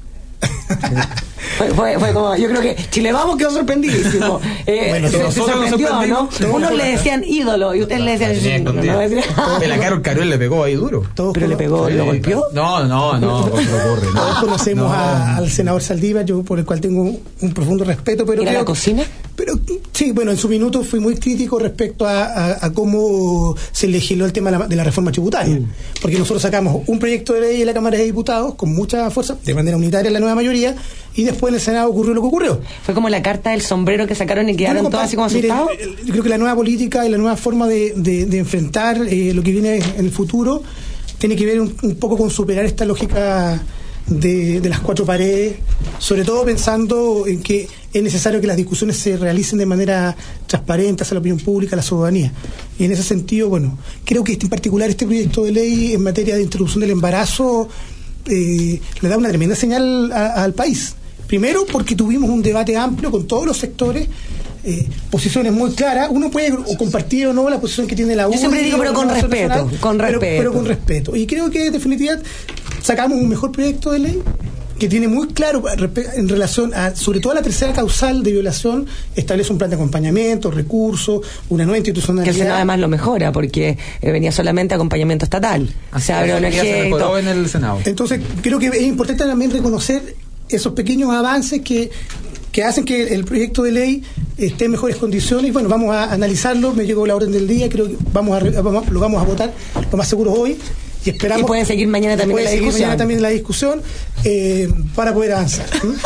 Fue, fue, fue como, yo creo que Chile Vamos quedó sorprendidísimo. Eh, bueno, se, se sorprendió, ¿no? Unos le decían ídolo y ustedes le decían. No, no, no, el Carol Caruel le pegó ahí duro. Todos pero le pegó, sí, ¿lo golpeó? No, no, no, no ocurre. No. Todos conocemos no. a, al senador Saldívar, yo por el cual tengo un, un profundo respeto. Pero ¿Era creo, la cocina? Pero sí, bueno, en su minuto fui muy crítico respecto a, a, a cómo se legisló el tema de la, de la reforma tributaria. Mm. Porque nosotros sacamos un proyecto de ley en la Cámara de Diputados con mucha fuerza, de manera unitaria en la nueva mayoría, y después en el Senado ocurrió lo que ocurrió. Fue como la carta del sombrero que sacaron y quedaron no, todos así como asustados. Mire, yo creo que la nueva política y la nueva forma de, de, de enfrentar eh, lo que viene en el futuro tiene que ver un, un poco con superar esta lógica de, de las cuatro paredes, sobre todo pensando en que es necesario que las discusiones se realicen de manera transparente hacia la opinión pública, a la ciudadanía. Y en ese sentido, bueno, creo que este, en particular este proyecto de ley en materia de interrupción del embarazo eh, le da una tremenda señal a, a, al país. Primero, porque tuvimos un debate amplio con todos los sectores, eh, posiciones muy claras. Uno puede o compartir o no la posición que tiene la U D I. Yo siempre digo, pero con respeto, personal, con respeto. Pero, pero con respeto. Y creo que, en definitiva, sacamos un mejor proyecto de ley que tiene muy claro en relación a, sobre todo a la tercera causal de violación, establece un plan de acompañamiento, recursos, una nueva institucionalidad. Que el Senado además lo mejora, porque eh, venía solamente acompañamiento estatal. O sea, abrió una que en el Senado. Entonces, creo que es importante también reconocer esos pequeños avances que, que hacen que el proyecto de ley esté en mejores condiciones. Bueno, vamos a analizarlo, me llegó la orden del día, creo que vamos a, vamos, lo vamos a votar lo más seguro hoy. Y, esperamos, y pueden seguir mañana también la discusión. Mañana también la discusión eh, para poder avanzar.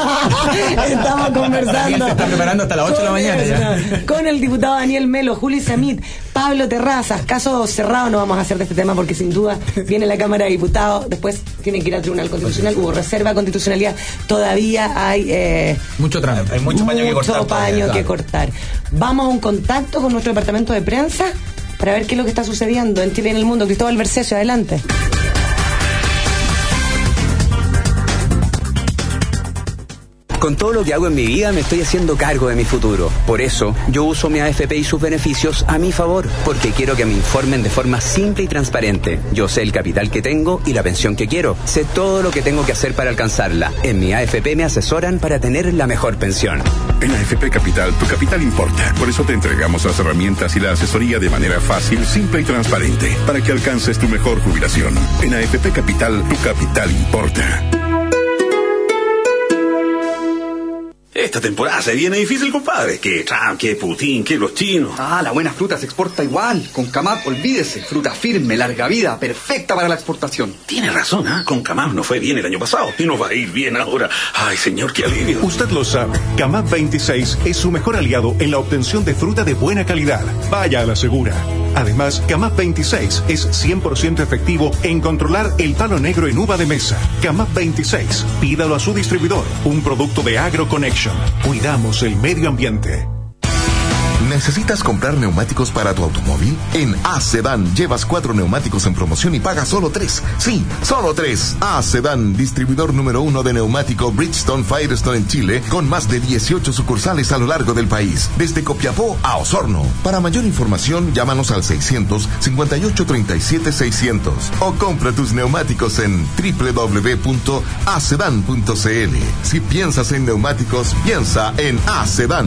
Estamos conversando. Se está preparando hasta las ocho de la mañana ya. Con el diputado Daniel Melo, Juli Samit, Pablo Terrazas. Caso cerrado no vamos a hacer de este tema porque sin duda viene la Cámara de Diputados, después tienen que ir al Tribunal Constitucional, hubo reserva de constitucionalidad, todavía hay eh, mucho trámite, hay mucho paño, mucho que, cortar paño todavía, que cortar. Vamos a un contacto con nuestro departamento de prensa para ver qué es lo que está sucediendo en Chile y en el mundo. Cristóbal Bercesio, adelante. Con todo lo que hago en mi vida me estoy haciendo cargo de mi futuro. Por eso, yo uso mi A F P y sus beneficios a mi favor, porque quiero que me informen de forma simple y transparente. Yo sé el capital que tengo y la pensión que quiero. Sé todo lo que tengo que hacer para alcanzarla. En mi A F P me asesoran para tener la mejor pensión. En A F P Capital, tu capital importa. Por eso te entregamos las herramientas y la asesoría de manera fácil, simple y transparente, para que alcances tu mejor jubilación. En A F P Capital, tu capital importa. Esta temporada se viene difícil, compadre. Que Trump, que Putin, que los chinos. Ah, la buena fruta se exporta igual. Con Camap, olvídese. Fruta firme, larga vida, perfecta para la exportación. Tiene razón, ¿ah? ¿eh? Con Camap no fue bien el año pasado y nos va a ir bien ahora. Ay, señor, qué alivio. Usted lo sabe. Camap veintiséis es su mejor aliado en la obtención de fruta de buena calidad. Vaya a la segura. Además, Camap veintiséis es cien por ciento efectivo en controlar el palo negro en uva de mesa. Camap veintiséis, pídalo a su distribuidor. Un producto de AgroConnection. Cuidamos el medio ambiente. ¿Necesitas comprar neumáticos para tu automóvil? En A-Sedan llevas cuatro neumáticos en promoción y pagas solo tres. Sí, solo tres. A-Sedan, distribuidor número uno de neumático Bridgestone Firestone en Chile, con más de dieciocho sucursales a lo largo del país, desde Copiapó a Osorno. Para mayor información, llámanos al seiscientos cincuenta y ocho treinta y siete seiscientos o compra tus neumáticos en doble u doble u doble u punto a sedan punto c l. Si piensas en neumáticos, piensa en A-Sedan.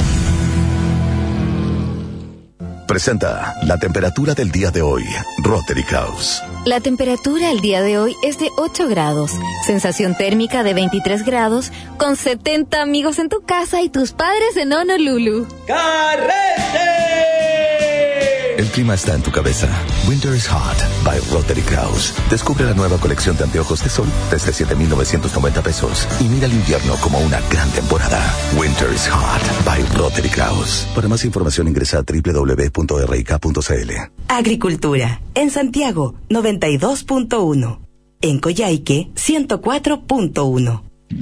Presenta la temperatura del día de hoy, Rotary House. La temperatura el día de hoy es de ocho grados, sensación térmica de veintitrés grados, con setenta amigos en tu casa y tus padres en Honolulu. ¡Carrete! El clima está en tu cabeza. Winter is Hot by Rotary Kraus. Descubre la nueva colección de anteojos de sol desde siete mil novecientos noventa pesos y mira el invierno como una gran temporada. Winter is Hot by Rotary Kraus. Para más información ingresa a doble u doble u doble u punto r i k punto c l. Agricultura. En Santiago, noventa y dos punto uno. En Coyhaique, ciento cuatro punto uno.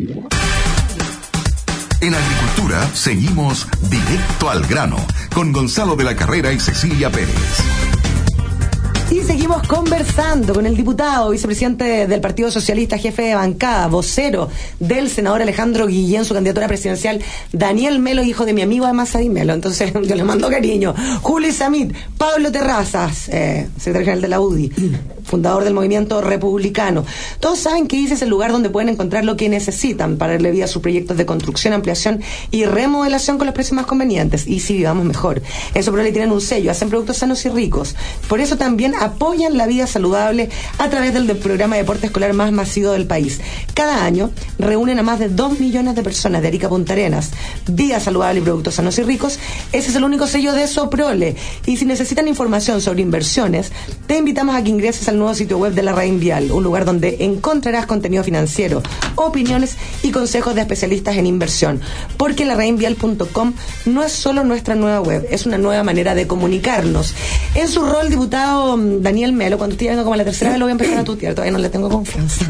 En Agricultura seguimos directo al grano con Gonzalo de la Carrera y Cecilia Pérez. Y seguimos conversando con el diputado, vicepresidente del Partido Socialista, jefe de bancada, vocero del senador Alejandro Guillén, su candidatura presidencial, Daniel Melo, hijo de mi amigo además Adi Melo. Entonces yo le mando cariño. Juli Samit, Pablo Terrazas, eh, secretario general de la U D I, fundador del Movimiento Republicano. Todos saben que I C E es el lugar donde pueden encontrar lo que necesitan para darle vida a sus proyectos de construcción, ampliación y remodelación con los precios más convenientes. Y si vivamos mejor. Eso pero le tienen un sello, hacen productos sanos y ricos. Por eso también apoyan la vida saludable a través del, del programa de deporte escolar más masivo del país. Cada año reúnen a más de dos millones de personas de Arica a Punta Arenas. Vida saludable y productos sanos y ricos. Ese es el único sello de Soprole. Y si necesitan información sobre inversiones, te invitamos a que ingreses al nuevo sitio web de la Reinvial, un lugar donde encontrarás contenido financiero, opiniones y consejos de especialistas en inversión. Porque la reinvial punto com no es solo nuestra nueva web, es una nueva manera de comunicarnos. En su rol, diputado Daniel Melo, cuando usted venga como la tercera vez lo voy a empezar a tutear, todavía no le tengo confianza.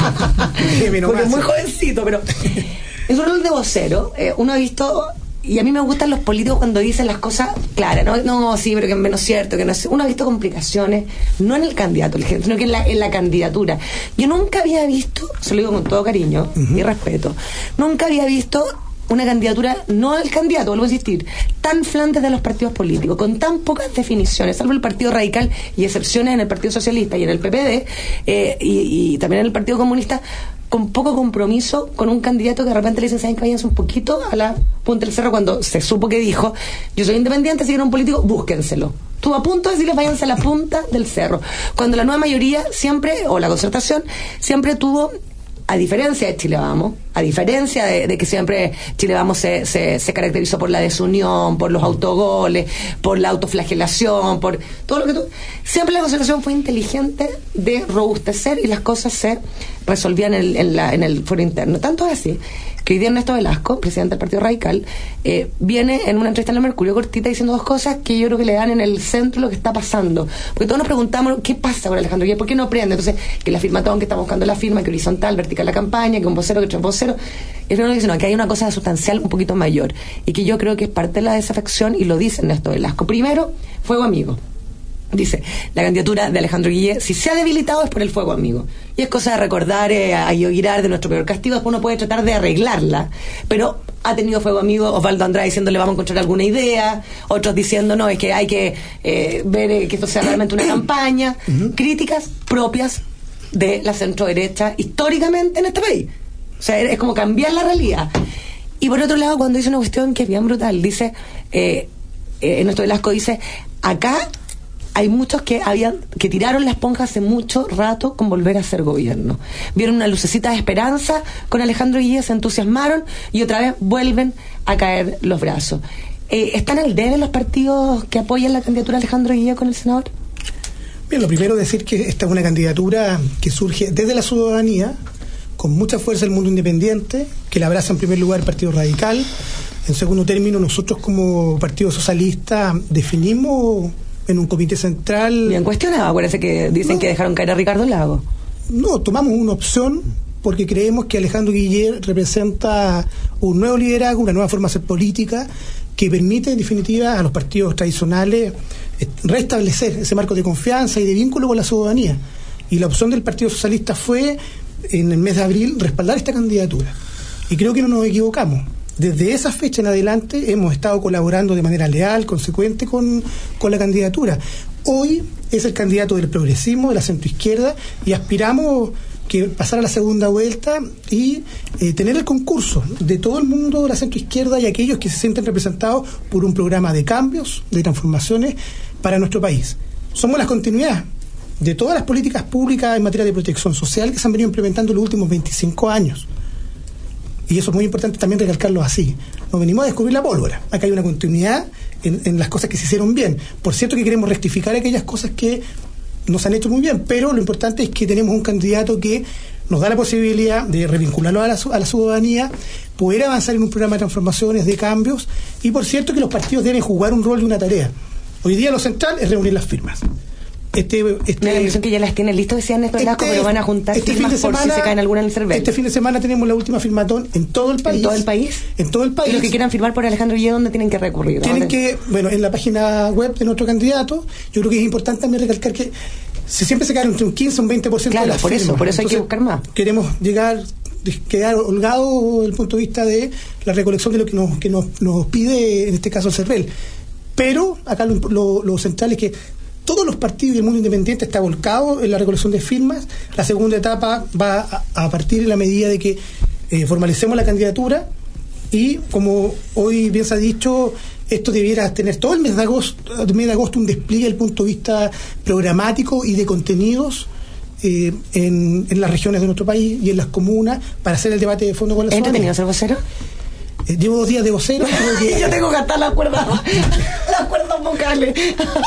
Porque es muy jovencito, pero en su rol de vocero, eh, uno ha visto, y a mí me gustan los políticos cuando dicen las cosas claras, no, no sí, pero que es menos cierto, que no es, uno ha visto complicaciones, no en el candidato, sino que en la, en la candidatura. Yo nunca había visto, se lo digo con todo cariño uh-huh. y respeto, nunca había visto una candidatura, no del candidato, vuelvo a insistir, tan flantes de los partidos políticos, con tan pocas definiciones, salvo el Partido Radical y excepciones en el Partido Socialista y en el P P D, eh, y, y también en el Partido Comunista, con poco compromiso con un candidato que de repente le dicen, ¿saben que váyanse un poquito a la punta del cerro? Cuando se supo que dijo, yo soy independiente, si quieren un político, búsquenselo. Estuvo a punto de decirles, váyanse a la punta del cerro. Cuando la nueva mayoría siempre, o la concertación, siempre tuvo, a diferencia de Chile Vamos, a diferencia de, de que siempre Chile Vamos se, se, se caracterizó por la desunión, por los autogoles, por la autoflagelación, por todo lo que tú... Siempre la concertación fue inteligente de robustecer y las cosas se resolvían en el, en la, en el foro interno. Tanto es así que hoy día Ernesto Velasco, presidente del Partido Radical, eh, viene en una entrevista en el Mercurio cortita diciendo dos cosas que yo creo que le dan en el centro lo que está pasando. Porque todos nos preguntamos, ¿qué pasa con Alejandro Guillén? ¿Por qué no prende? Entonces, que la firmatón, que está buscando la firma, que horizontal, vertical la campaña, que un vocero, que otro vocero. Es lo que dice, no, que hay una cosa sustancial un poquito mayor. Y que yo creo que es parte de la desafección, y lo dice Ernesto Velasco. Primero, fuego amigo. Dice, la candidatura de Alejandro Guillén, si se ha debilitado es por el fuego amigo. Y es cosa de recordar eh, a Yoguirar de nuestro peor castigo, después uno puede tratar de arreglarla, pero ha tenido fuego amigo Osvaldo Andrade diciéndole vamos a encontrar alguna idea, otros diciendo no, es que hay que eh, ver eh, que esto sea realmente una campaña. Uh-huh. Críticas propias de la centro-derecha históricamente en este país. O sea, es como cambiar la realidad. Y por otro lado, cuando dice una cuestión que es bien brutal, dice, eh, eh, Ernesto Velasco dice, acá hay muchos que habían que tiraron la esponja hace mucho rato con volver a ser gobierno. Vieron una lucecita de esperanza con Alejandro Guillén, se entusiasmaron y otra vez vuelven a caer los brazos. Eh, ¿Están al debe los partidos que apoyan la candidatura de Alejandro Guillén con el senador? Bien, lo primero decir que esta es una candidatura que surge desde la ciudadanía, con mucha fuerza el mundo independiente, que la abraza en primer lugar el Partido Radical. En segundo término, nosotros como Partido Socialista definimos en un comité central... Bien cuestionado, acuérdense que dicen no, que dejaron caer a Ricardo Lago. No, tomamos una opción porque creemos que Alejandro Guillén representa un nuevo liderazgo, una nueva forma de hacer política que permite en definitiva a los partidos tradicionales restablecer ese marco de confianza y de vínculo con la ciudadanía. Y la opción del Partido Socialista fue, en el mes de abril, respaldar esta candidatura. Y creo que no nos equivocamos. Desde esa fecha en adelante hemos estado colaborando de manera leal, consecuente con, con la candidatura. Hoy es el candidato del progresismo, de la centroizquierda, y aspiramos que pasara la segunda vuelta y eh, tener el concurso de todo el mundo de la centroizquierda y aquellos que se sienten representados por un programa de cambios, de transformaciones para nuestro país. Somos la continuidad de todas las políticas públicas en materia de protección social que se han venido implementando en los últimos veinticinco años. Y eso es muy importante también recalcarlo así. No venimos a descubrir la pólvora. Acá hay una continuidad en, en las cosas que se hicieron bien. Por cierto que queremos rectificar aquellas cosas que nos han hecho muy bien, pero lo importante es que tenemos un candidato que nos da la posibilidad de revincularlo a la, a la ciudadanía, poder avanzar en un programa de transformaciones, de cambios, y por cierto que los partidos deben jugar un rol y una tarea. Hoy día lo central es reunir las firmas. Este, este, Me da la impresión que ya las tienen listas, decían Néstor Lasco, este, pero van a juntar este firmas fin de semana, por si se caen alguna en el cervel. Este fin de semana tenemos la última firmatón en todo el país. ¿En todo el país? En todo el país. Y los que quieran firmar por Alejandro Guille, ¿dónde tienen que recurrir? Tienen ¿Dónde? que, bueno, en la página web de nuestro candidato. Yo creo que es importante también recalcar que si siempre se caen entre un quince y un veinte por ciento claro, de las por firmas. eso, por eso hay Entonces, que buscar más. Queremos llegar, quedar holgado desde el punto de vista de la recolección de lo que nos, que nos, nos pide, en este caso, el CERVEL. Pero acá lo, lo, lo central es que todos los partidos y el mundo independiente está volcado en la recolección de firmas. La segunda etapa va a, a partir en la medida de que eh, formalicemos la candidatura, y como hoy bien se ha dicho, esto debiera tener todo el mes de agosto, el mes de agosto un despliegue desde el punto de vista programático y de contenidos eh, en, en las regiones de nuestro país y en las comunas, para hacer el debate de fondo con la ¿Es ciudadanía. entretenido ser vocero? Eh, llevo dos días de vocero. Creo que, Yo tengo que gastar las cuerdas, las cuerdas vocales.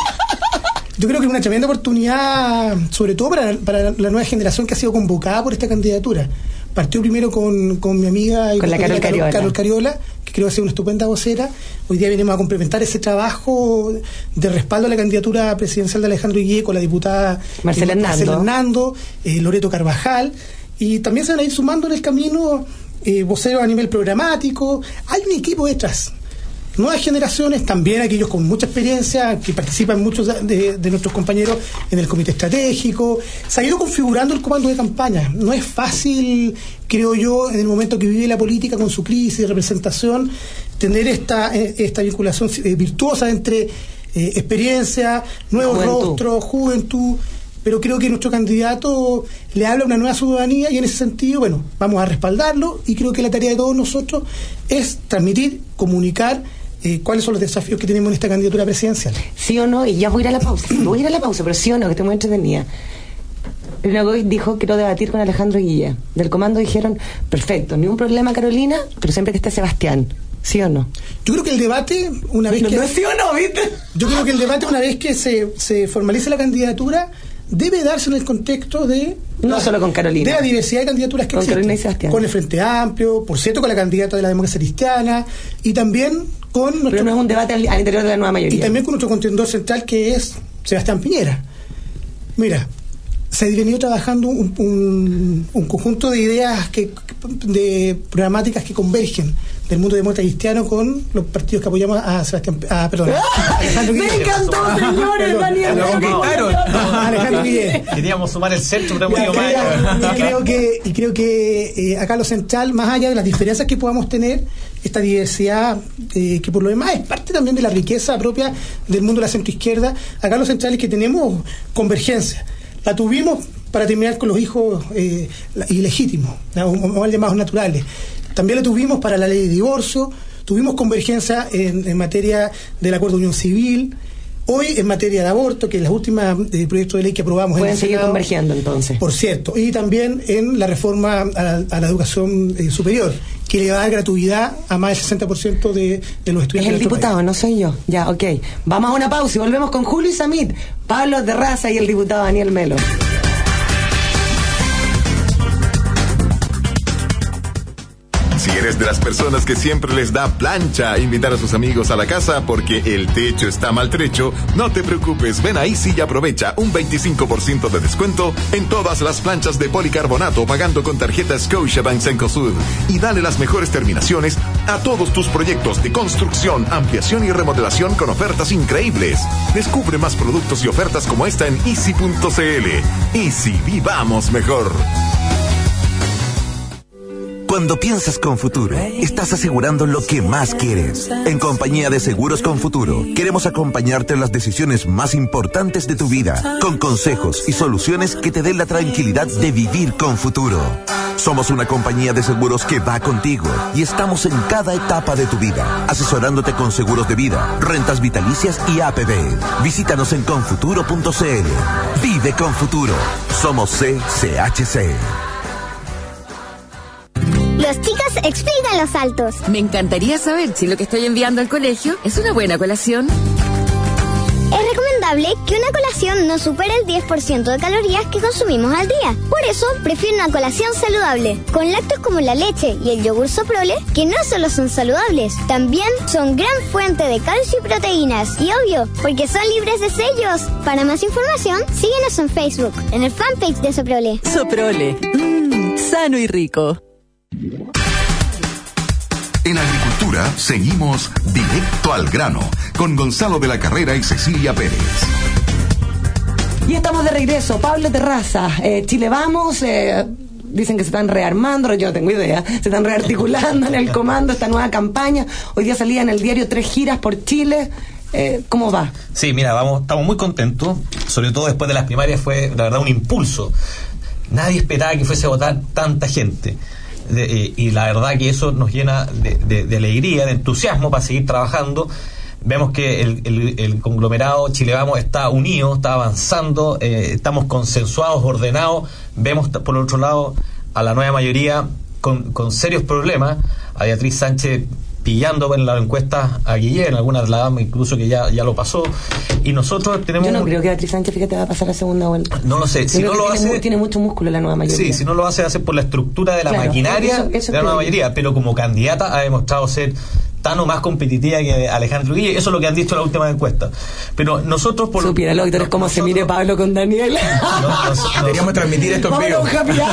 Yo creo que es una tremenda oportunidad, sobre todo para, para la nueva generación que ha sido convocada por esta candidatura. Partió primero con, con mi amiga y con la Carol Cariola. Carol Cariola, que creo que ha sido una estupenda vocera. Hoy día venimos a complementar ese trabajo de respaldo a la candidatura presidencial de Alejandro Guille con la diputada Marcela eh, Marcela Hernando, Hernando eh, Loreto Carvajal, y también se van a ir sumando en el camino eh, voceros a nivel programático. Hay un equipo detrás. Nuevas generaciones, también aquellos con mucha experiencia, que participan muchos de, de nuestros compañeros en el comité estratégico. Se ha ido configurando el comando de campaña. No es fácil, creo yo, en el momento que vive la política con su crisis de representación, tener esta, esta vinculación virtuosa entre eh, experiencia, nuevos Juventud. rostros, juventud. Pero creo que nuestro candidato le habla a una nueva ciudadanía, y en ese sentido, bueno, vamos a respaldarlo, y creo que la tarea de todos nosotros es transmitir, comunicar Eh, cuáles son los desafíos que tenemos en esta candidatura presidencial. ¿Sí o no? Y ya voy a ir a la pausa. Voy a ir a la pausa, pero sí o no, que estoy muy entretenida. Elena Goy dijo: quiero debatir con Alejandro Guille. Del comando dijeron: perfecto, ni un problema, Carolina, pero siempre que esté Sebastián. ¿Sí o no? Yo creo que el debate, una vez no, que... No es sí o no, ¿viste? Yo creo que el debate, una vez que se, se formalice la candidatura, debe darse en el contexto de... No la, solo con Carolina. De la diversidad de candidaturas que con existen. Carolina y Sebastián. Con el Frente Amplio, por cierto, con la candidata de la democracia cristiana, y también con... Pero nuestro, no es un debate al, al interior de la nueva mayoría. Y también con nuestro contendor central, que es Sebastián Piñera. Mira, se ha venido trabajando un, un, un conjunto de ideas que, de programáticas que convergen del mundo demócrata cristiano con los partidos que apoyamos a Sebastián, a, perdón, a Alejandro Guille. ¡Me encantó, señores! Daniel, Lo conquistaron. Alejandro Guille. Queríamos sumar el centro, pero Y creo que, y creo que eh, acá lo central, más allá de las diferencias que podamos tener, esta diversidad eh, que por lo demás es parte también de la riqueza propia del mundo de la centroizquierda, acá lo central es que tenemos convergencia. La tuvimos para terminar con los hijos eh, ilegítimos, o mal llamados naturales. También la tuvimos para la ley de divorcio, tuvimos convergencia en, en materia del acuerdo de unión civil, hoy en materia de aborto, que es la última eh, proyecto de ley que aprobamos. Pueden en el seguir Senado, convergiendo entonces. por cierto, y también en la reforma a, a la educación eh, superior, que le va a dar gratuidad a más del sesenta por ciento de, de los estudiantes. Es el diputado, país. No soy yo. Ya, ok. Vamos a una pausa y volvemos con Julio Isamit, Pablo Terraza y el diputado Daniel Melo. Si eres de las personas que siempre les da plancha invitar a sus amigos a la casa porque el techo está maltrecho, no te preocupes, ven a Easy y aprovecha un veinticinco por ciento de descuento en todas las planchas de policarbonato pagando con tarjeta Scotiabank Cencosud y dale las mejores terminaciones a todos tus proyectos de construcción, ampliación y remodelación con ofertas increíbles. Descubre más productos y ofertas como esta en easy punto c l. Easy, vivamos mejor. Cuando piensas con Futuro, estás asegurando lo que más quieres. En compañía de Seguros con Futuro, queremos acompañarte en las decisiones más importantes de tu vida, con consejos y soluciones que te den la tranquilidad de vivir con futuro. Somos una compañía de seguros que va contigo y estamos en cada etapa de tu vida, asesorándote con seguros de vida, rentas vitalicias y A P B. Visítanos en confuturo punto c l. Vive con Futuro. Somos C C H C. Los chicos explican los saltos. Me encantaría saber si lo que estoy enviando al colegio es una buena colación. Es recomendable que una colación no supere el diez por ciento de calorías que consumimos al día. Por eso, prefiero una colación saludable, con lácteos como la leche y el yogur Soprole, que no solo son saludables, también son gran fuente de calcio y proteínas. Y obvio, porque son libres de sellos. Para más información, síguenos en Facebook, en el fanpage de Soprole. Soprole, mmm, sano y rico. En agricultura seguimos directo al grano con Gonzalo de la Carrera y Cecilia Pérez. Y estamos de regreso. Pablo Terraza, eh, Chile Vamos, eh, dicen que se están rearmando, yo no tengo idea, se están rearticulando en el comando esta nueva campaña. Hoy día salía en el diario tres giras por Chile. Eh, ¿Cómo va? Sí, mira, vamos, estamos muy contentos, sobre todo después de las primarias fue, la verdad, un impulso. Nadie esperaba que fuese a votar tanta gente. De, eh, y la verdad que eso nos llena de, de, de alegría, de entusiasmo para seguir trabajando. Vemos que el, el, el conglomerado Chile Vamos está unido, está avanzando, eh, estamos consensuados, ordenados. Vemos por el otro lado a la nueva mayoría con, con serios problemas, a Beatriz Sánchez pillando en la encuesta a Guillén, algunas la damos incluso que ya, ya lo pasó, y nosotros tenemos... Yo no creo que Beatriz Sánchez, fíjate, va a pasar a segunda vuelta. No lo sé, si no lo tiene, hace... Tiene mucho músculo la nueva mayoría. Sí, si no lo hace, hace por la estructura de la claro, maquinaria eso, eso de la nueva mayoría, pero como candidata ha demostrado ser tan o más competitiva que Alejandro Guille, eso es lo que han dicho en la última encuesta. Pero nosotros por Supiera, lo doctor, es como se mire Pablo con Daniel. No, nos, Deberíamos transmitir esto en vivo.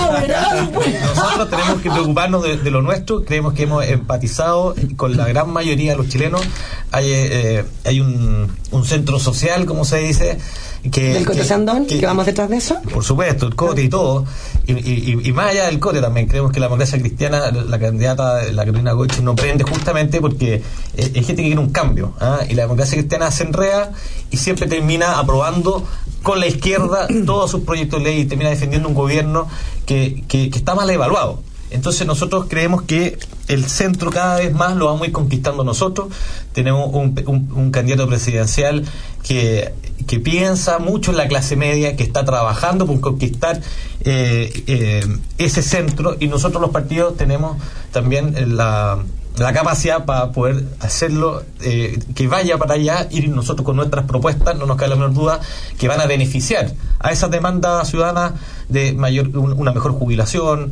Nosotros tenemos que preocuparnos de, de lo nuestro. Creemos que hemos empatizado con la gran mayoría de los chilenos. Hay, eh, hay un, un centro social, como se dice, que, ¿del Cote que, Sandón? Que, ¿Que vamos detrás de eso? Por supuesto, el Cote y todo. Y, y, y más allá del Cote también, creemos que la democracia cristiana, la candidata, la Carolina Goich, no prende justamente porque es, es gente que quiere un cambio. ¿eh? Y la democracia cristiana se enreda y siempre termina aprobando con la izquierda todos sus proyectos de ley y termina defendiendo un gobierno que, que, que está mal evaluado. Entonces nosotros creemos que el centro cada vez más lo vamos a ir conquistando nosotros. Tenemos un, un, un candidato presidencial que, que piensa mucho en la clase media, que está trabajando por conquistar eh, eh, ese centro, y nosotros los partidos tenemos también la, la capacidad para poder hacerlo, eh, que vaya para allá, ir nosotros con nuestras propuestas, no nos cabe la menor duda, que van a beneficiar a esas demandas ciudadanas de mayor, una mejor jubilación,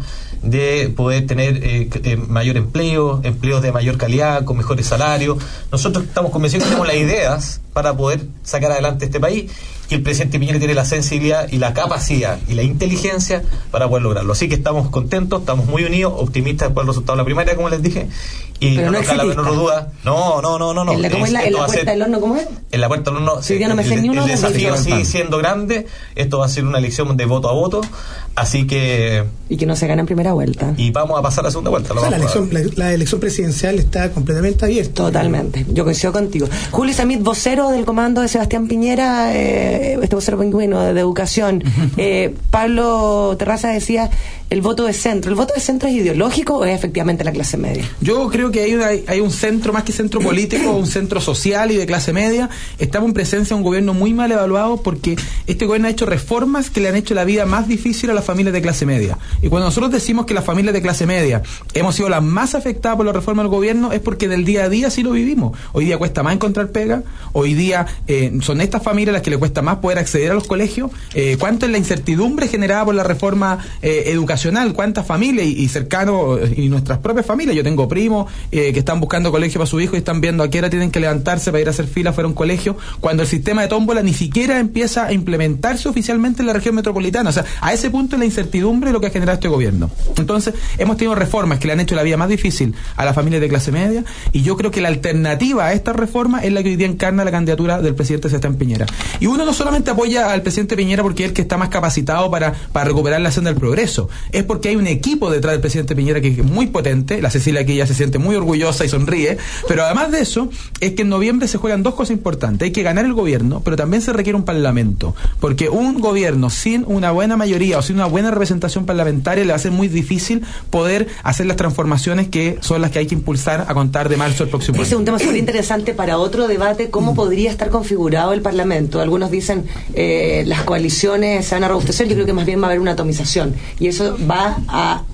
de poder tener eh, eh, mayor empleo, empleos de mayor calidad, con mejores salarios. Nosotros estamos convencidos que tenemos las ideas para poder sacar adelante este país, y el presidente Piñera tiene la sensibilidad y la capacidad y la inteligencia para poder lograrlo. Así que estamos contentos, estamos muy unidos, optimistas por el resultado de la primaria, como les dije, y pero no no nos cabe la menor duda. No, no, no, no. no. ¿En la, ¿cómo es la, en la puerta del horno cómo es? En la puerta del horno. Sí, ya no me sé el, ni uno el desafío de sigue siendo grande. Esto va a ser una elección de voto a voto, así que... Y que no se gana en primera vuelta. Y vamos a pasar a segunda vuelta. O sea, la, elección, la, la elección presidencial está completamente abierta. Totalmente, yo coincido contigo. Julio Samit, vocero del comando de Sebastián Piñera, eh, este vocero pingüino de, de educación. eh, Pablo Terraza decía, el voto de centro. ¿El voto de centro es ideológico o es efectivamente la clase media? Yo creo que hay, una, hay un centro, más que centro político, un centro social y de clase media. Estamos en presencia de un gobierno muy mal evaluado, porque este gobierno ha hecho reformas que le han hecho la vida más difícil a las familias de clase media. Y cuando nosotros decimos que las familias de clase media hemos sido las más afectadas por la reforma del gobierno, es porque en el día a día sí lo vivimos. Hoy día cuesta más encontrar pega, hoy día eh, son estas familias las que le cuesta más poder acceder a los colegios. Eh, ¿Cuánto es la incertidumbre generada por la reforma eh, educacional? ¿Cuántas familias y, y cercanos y nuestras propias familias? Yo tengo primos eh, que están buscando colegio para su hijo y están viendo a qué hora tienen que levantarse para ir a hacer fila fuera a un colegio, cuando el sistema de tómbola ni siquiera empieza a implementarse oficialmente en la región metropolitana. O sea, a ese punto es la incertidumbre lo que ha generado este gobierno. Entonces, hemos tenido reformas que le han hecho la vida más difícil a las familias de clase media, y yo creo que la alternativa a esta reforma es la que hoy día encarna la candidatura del presidente Sebastián Piñera. Y uno no solamente apoya al presidente Piñera porque es el que está más capacitado para, para recuperar la senda del progreso, es porque hay un equipo detrás del presidente Piñera que es muy potente. La Cecilia aquí ya se siente muy orgullosa y sonríe, pero además de eso, es que en noviembre se juegan dos cosas importantes. Hay que ganar el gobierno, pero también se requiere un parlamento, porque un gobierno sin una buena mayoría o sin una buena representación parlamentaria le va a ser muy difícil poder hacer las transformaciones que son las que hay que impulsar a contar de marzo del próximo año. Ese es un tema súper interesante para otro debate, cómo mm. podría estar configurado el Parlamento. Algunos dicen eh, las coaliciones se van a robustecer, yo creo que más bien va a haber una atomización, y eso va a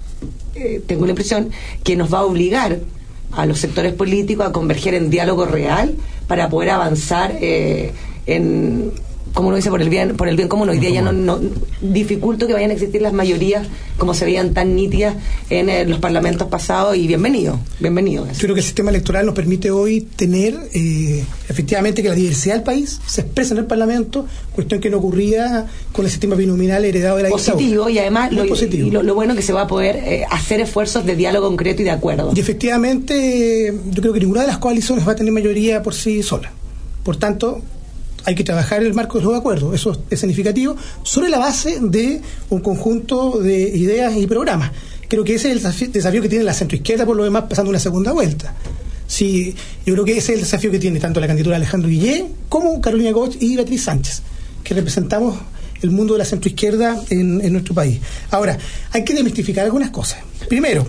eh, tengo la impresión que nos va a obligar a los sectores políticos a converger en diálogo real para poder avanzar eh, en, como uno dice, por el bien por el bien común. Hoy día ya no, no dificulto que vayan a existir las mayorías como se veían tan nítidas en eh, los parlamentos pasados, y bienvenido, bienvenido. Yo creo que el sistema electoral nos permite hoy tener eh, efectivamente que la diversidad del país se expresa en el Parlamento, cuestión que no ocurría con el sistema binominal heredado de la dictadura. Positivo, y además lo, y lo, lo bueno que se va a poder eh, hacer esfuerzos de diálogo concreto y de acuerdo. Y efectivamente yo creo que ninguna de las coaliciones va a tener mayoría por sí sola. Por tanto, hay que trabajar en el marco de los acuerdos, eso es significativo, sobre la base de un conjunto de ideas y programas. Creo que ese es el desafío, desafío que tiene la centroizquierda, por lo demás, pasando una segunda vuelta. Sí, yo creo que ese es el desafío que tiene tanto la candidatura de Alejandro Guillé como Carolina Goch y Beatriz Sánchez, que representamos el mundo de la centroizquierda en, en nuestro país. Ahora, hay que desmistificar algunas cosas. Primero,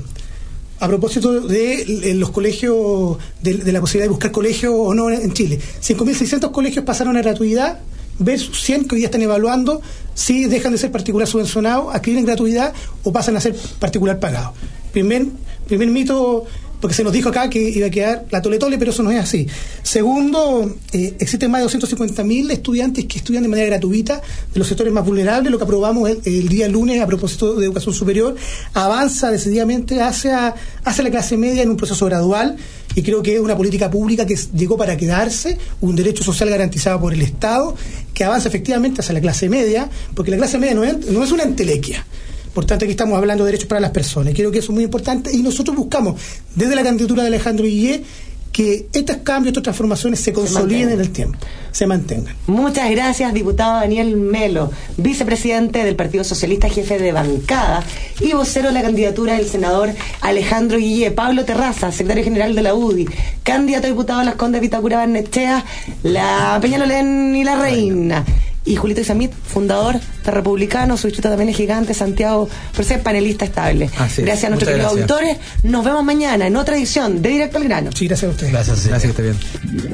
a propósito de, de los colegios, de, de la posibilidad de buscar colegios o no en Chile. cinco mil seiscientos colegios pasaron a gratuidad, versus cien que hoy día están evaluando si dejan de ser particular subvencionado, adquieren gratuidad o pasan a ser particular pagado. Primer, primer mito, porque se nos dijo acá que iba a quedar la tole tole, pero eso no es así. Segundo, eh, existen más de doscientos cincuenta mil estudiantes que estudian de manera gratuita de los sectores más vulnerables. Lo que aprobamos el, el día lunes a propósito de educación superior avanza decididamente hacia, hacia la clase media en un proceso gradual, y creo que es una política pública que llegó para quedarse, un derecho social garantizado por el Estado, que avanza efectivamente hacia la clase media, porque la clase media no es, no es una entelequia. Por tanto, aquí estamos hablando de derechos para las personas. Creo que eso es muy importante, y nosotros buscamos, desde la candidatura de Alejandro Guillé, que estos cambios, estas transformaciones se consoliden en el tiempo, se mantengan. Muchas gracias, diputado Daniel Melo, vicepresidente del Partido Socialista, jefe de bancada y vocero de la candidatura del senador Alejandro Guillé. Pablo Terraza, secretario general de la U D I, candidato a diputado a Las Condes, Vitacura, Barnechea, la Peñalolén y la Reina. Y Julito Isamit, fundador de Republicano, su distrito también es gigante, Santiago, por ser panelista estable. Así gracias a nuestros queridos auditores. Nos vemos mañana en otra edición de Directo al Grano. Sí, gracias a ustedes. Gracias, sí. Gracias, que esté bien.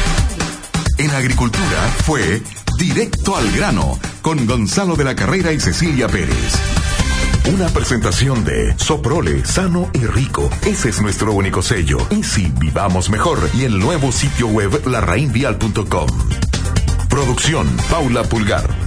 En Agricultura fue Directo al Grano con Gonzalo de la Carrera y Cecilia Pérez. Una presentación de Soprole, sano y rico. Ese es nuestro único sello. Easy, vivamos mejor. Y el nuevo sitio web la rain vial punto com. Producción Paula Pulgar.